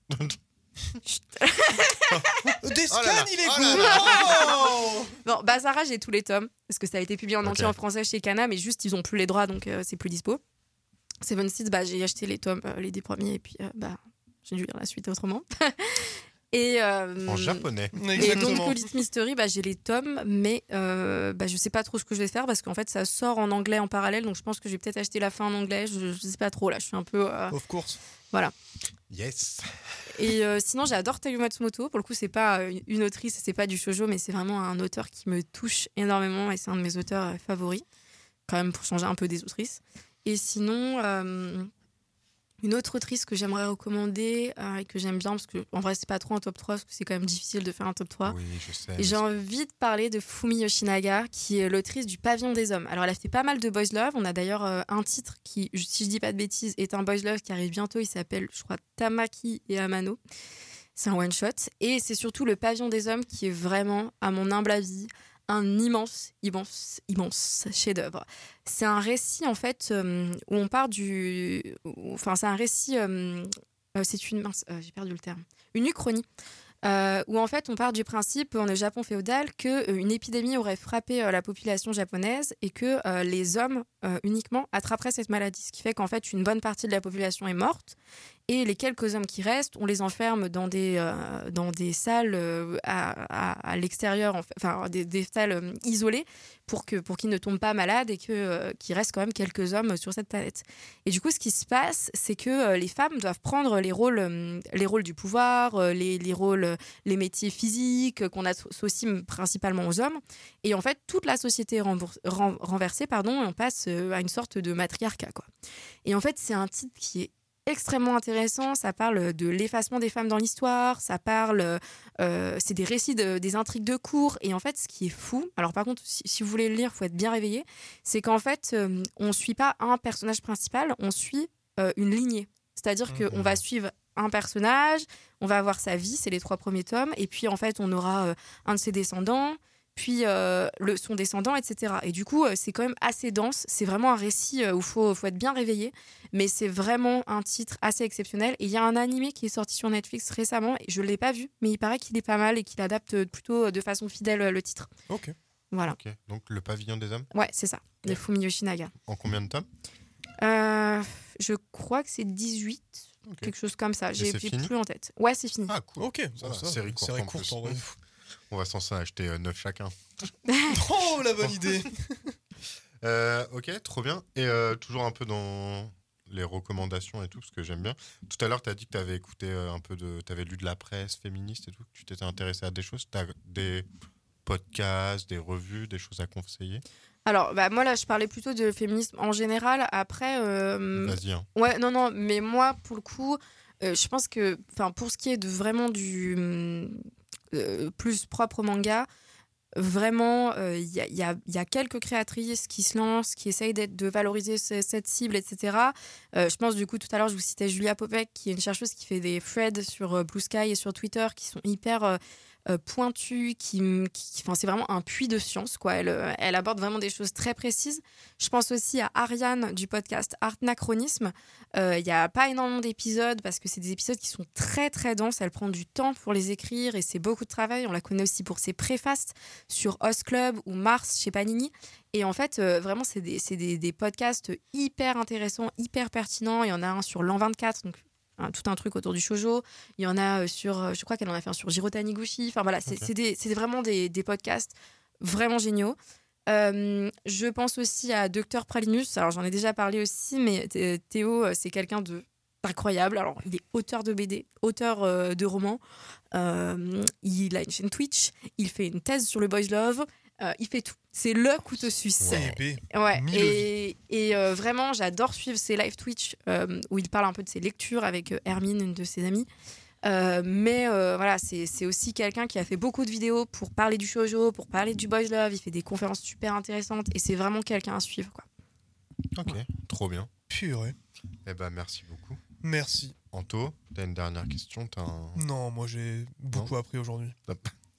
Descan, Oh là là, il est oh cool. là Oh Non, Bazara, j'ai tous les tomes parce que ça a été publié en Ok. entier en français chez Kana, mais juste ils ont plus les droits donc euh, c'est plus dispo. Seven Seeds, bah, j'ai acheté les tomes, euh, les dix premiers, et puis euh, bah, j'ai dû lire la suite autrement. et, euh, En japonais. Et donc, Exactement. Police Mystery, bah, j'ai les tomes, mais euh, bah, je sais pas trop ce que je vais faire parce qu'en fait, ça sort en anglais en parallèle, donc je pense que je vais peut-être acheter la fin en anglais. Je, je sais pas trop, là, je suis un peu. euh, Of course. Yes. Et euh, sinon, j'adore Tayu Matsumoto. Pour le coup, c'est pas euh, une autrice, c'est pas du shoujo, mais c'est vraiment un auteur qui me touche énormément et c'est un de mes auteurs euh, favoris, quand même pour changer un peu des autrices. Et sinon, euh, une autre autrice que j'aimerais recommander euh, et que j'aime bien, parce que en vrai, c'est pas trop un top trois, parce que c'est quand même difficile de faire un top trois. Oui, je sais. Et mais j'ai envie de parler de Fumi Yoshinaga, qui est l'autrice du Pavillon des Hommes. Alors, elle a fait pas mal de boys love. On a d'ailleurs euh, un titre qui, si je dis pas de bêtises, est un boys love qui arrive bientôt. Il s'appelle, je crois, Tamaki et Amano. C'est un one shot. Et c'est surtout le Pavillon des Hommes qui est vraiment, à mon humble avis, un immense, immense, immense chef-d'œuvre. C'est un récit en fait euh, où on part du, où- enfin c'est un récit, euh, euh, c'est une mince, euh, j'ai perdu le terme, une uchronie. Euh, où en fait on part du principe en Japon féodal que euh, une épidémie aurait frappé euh, la population japonaise et que euh, les hommes euh, uniquement attraperaient cette maladie, ce qui fait qu'en fait une bonne partie de la population est morte et les quelques hommes qui restent, on les enferme dans des euh, dans des salles euh, à, à, à l'extérieur, en fait, enfin des, des salles euh, isolées pour que pour qu'ils ne tombent pas malades et que euh, qu'il reste quand même quelques hommes sur cette planète. Et du coup, ce qui se passe, c'est que euh, les femmes doivent prendre les rôles euh, les rôles du pouvoir, euh, les les rôles les métiers physiques qu'on associe principalement aux hommes. Et en fait, toute la société est rembour- ren- renversée, pardon, et on passe euh, à une sorte de matriarcat, quoi. Et en fait, c'est un titre qui est extrêmement intéressant. Ça parle de l'effacement des femmes dans l'histoire, ça parle, euh, c'est des récits, de- des intrigues de cour. Et en fait, ce qui est fou, alors par contre, si, si vous voulez le lire, il faut être bien réveillé, c'est qu'en fait, euh, on ne suit pas un personnage principal, on suit euh, une lignée. C'est-à-dire Mhm. qu'on va suivre un personnage, on va avoir sa vie, c'est les trois premiers tomes, et puis en fait, on aura euh, un de ses descendants, puis euh, le, son descendant, et cetera. Et du coup, euh, c'est quand même assez dense. C'est vraiment un récit euh, où il faut, faut être bien réveillé, mais c'est vraiment un titre assez exceptionnel. Et il y a un animé qui est sorti sur Netflix récemment, et je ne l'ai pas vu, mais il paraît qu'il est pas mal et qu'il adapte plutôt de façon fidèle euh, le titre. Ok. Voilà. Ok. Donc le pavillon des hommes. Ouais, c'est ça, de Fumi Yoshinaga. En combien de tomes Euh, je crois que c'est dix-huit, Ok. quelque chose comme ça. J'ai c'est j'ai fini plus en tête. Ouais, c'est fini. Ah cool. Ok. Ça bon, va, ça, série courte, série en courte, plus. en vrai. On va s'en acheter euh, neuf chacun. Oh, la bonne idée. Euh, ok, trop bien. Et euh, toujours un peu dans les recommandations et tout, parce que j'aime bien. Tout à l'heure, tu as dit que tu avais écouté euh, un peu de. Tu avais lu de la presse féministe et tout, que tu t'étais intéressé à des choses. Tu as des podcasts, des revues, des choses à conseiller. Alors, bah, moi, là, je parlais plutôt de féminisme en général. Après, euh, Vas-y. Hein. ouais, non, non, mais moi, pour le coup, euh, je pense que, enfin, pour ce qui est de vraiment du euh, plus propre manga, vraiment, il euh, y, a, y, a, y a quelques créatrices qui se lancent, qui essayent d'être, de valoriser ce, cette cible, et cetera. Euh, je pense, du coup, tout à l'heure, je vous citais Julia Popek, qui est une chercheuse qui fait des threads sur euh, Blue Sky et sur Twitter, qui sont hyper euh, euh, pointues, qui, qui, c'est vraiment un puits de science, quoi. Elle, euh, elle aborde vraiment des choses très précises. Je pense aussi à Ariane du podcast Artnachronisme. Il euh, n'y a pas énormément d'épisodes, parce que c'est des épisodes qui sont très, très denses. Elle prend du temps pour les écrire, et c'est beaucoup de travail. On la connaît aussi pour ses préfaces sur Host Club ou Mars chez Panini. Et en fait, euh, vraiment, c'est, des, c'est des, des podcasts hyper intéressants, hyper pertinents. Il y en a un sur l'an vingt-quatre, donc un, tout un truc autour du shoujo. Il y en a euh, sur, euh, je crois qu'elle en a fait un sur Jiro Taniguchi. Enfin voilà, c'est, Ok. c'est, des, c'est vraiment des, des podcasts vraiment géniaux. Euh, je pense aussi à Docteur Pralinus. Alors j'en ai déjà parlé aussi, mais euh, Théo, euh, c'est quelqu'un de incroyable. Alors il est auteur de B D, auteur euh, de romans. Euh, il a une chaîne Twitch. Il fait une thèse sur le boys love. Euh, il fait tout. C'est le couteau suisse. Ouais. Eh B. Ouais, Mille et, et euh, vraiment, j'adore suivre ses live Twitch euh, où il parle un peu de ses lectures avec euh, Hermine, une de ses amies. Euh, mais euh, voilà, c'est, c'est aussi quelqu'un qui a fait beaucoup de vidéos pour parler du shoujo, pour parler du boys love. Il fait des conférences super intéressantes et c'est vraiment quelqu'un à suivre, quoi. Ok, trop bien. Purée. Eh ben, merci beaucoup. Merci. Anto, t'as une dernière question t'as un... Non, moi j'ai beaucoup appris aujourd'hui. Hop.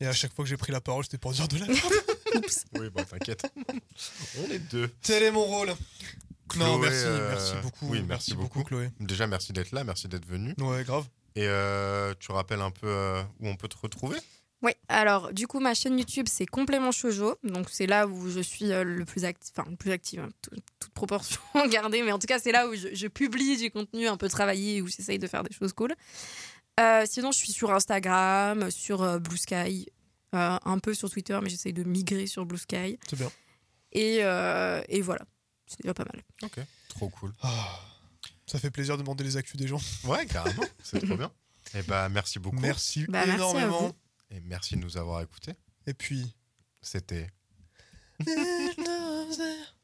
Et à chaque fois que j'ai pris la parole, c'était pour dire de la Oui, bon, t'inquiète. On est deux. Tel est mon rôle. non, Chloé, merci, euh, merci beaucoup. Oui, merci, beaucoup. Chloé. Déjà, merci d'être là, merci d'être venu. Ouais, grave. Et euh, tu rappelles un peu euh, où on peut te retrouver? Oui, alors du coup, ma chaîne YouTube, c'est Complément Shoujo. Donc, c'est là où je suis euh, le plus actif, enfin, le plus active, hein, tout- toute proportion gardée. Mais en tout cas, c'est là où je, je publie du contenu un peu travaillé, où j'essaye de faire des choses cool. Euh, sinon, je suis sur Instagram, sur euh, Blue Sky, euh, un peu sur Twitter, mais j'essaye de migrer sur Blue Sky. C'est bien. Et, euh, et voilà, c'est déjà pas mal. Ok, trop cool. Ah, ça fait plaisir de demander les actus des gens. Ouais, carrément, c'est trop bien. Et bah, merci beaucoup. Merci Bah, merci à énormément. vous. Et merci de nous avoir écoutés. Et puis. C'était It loves it.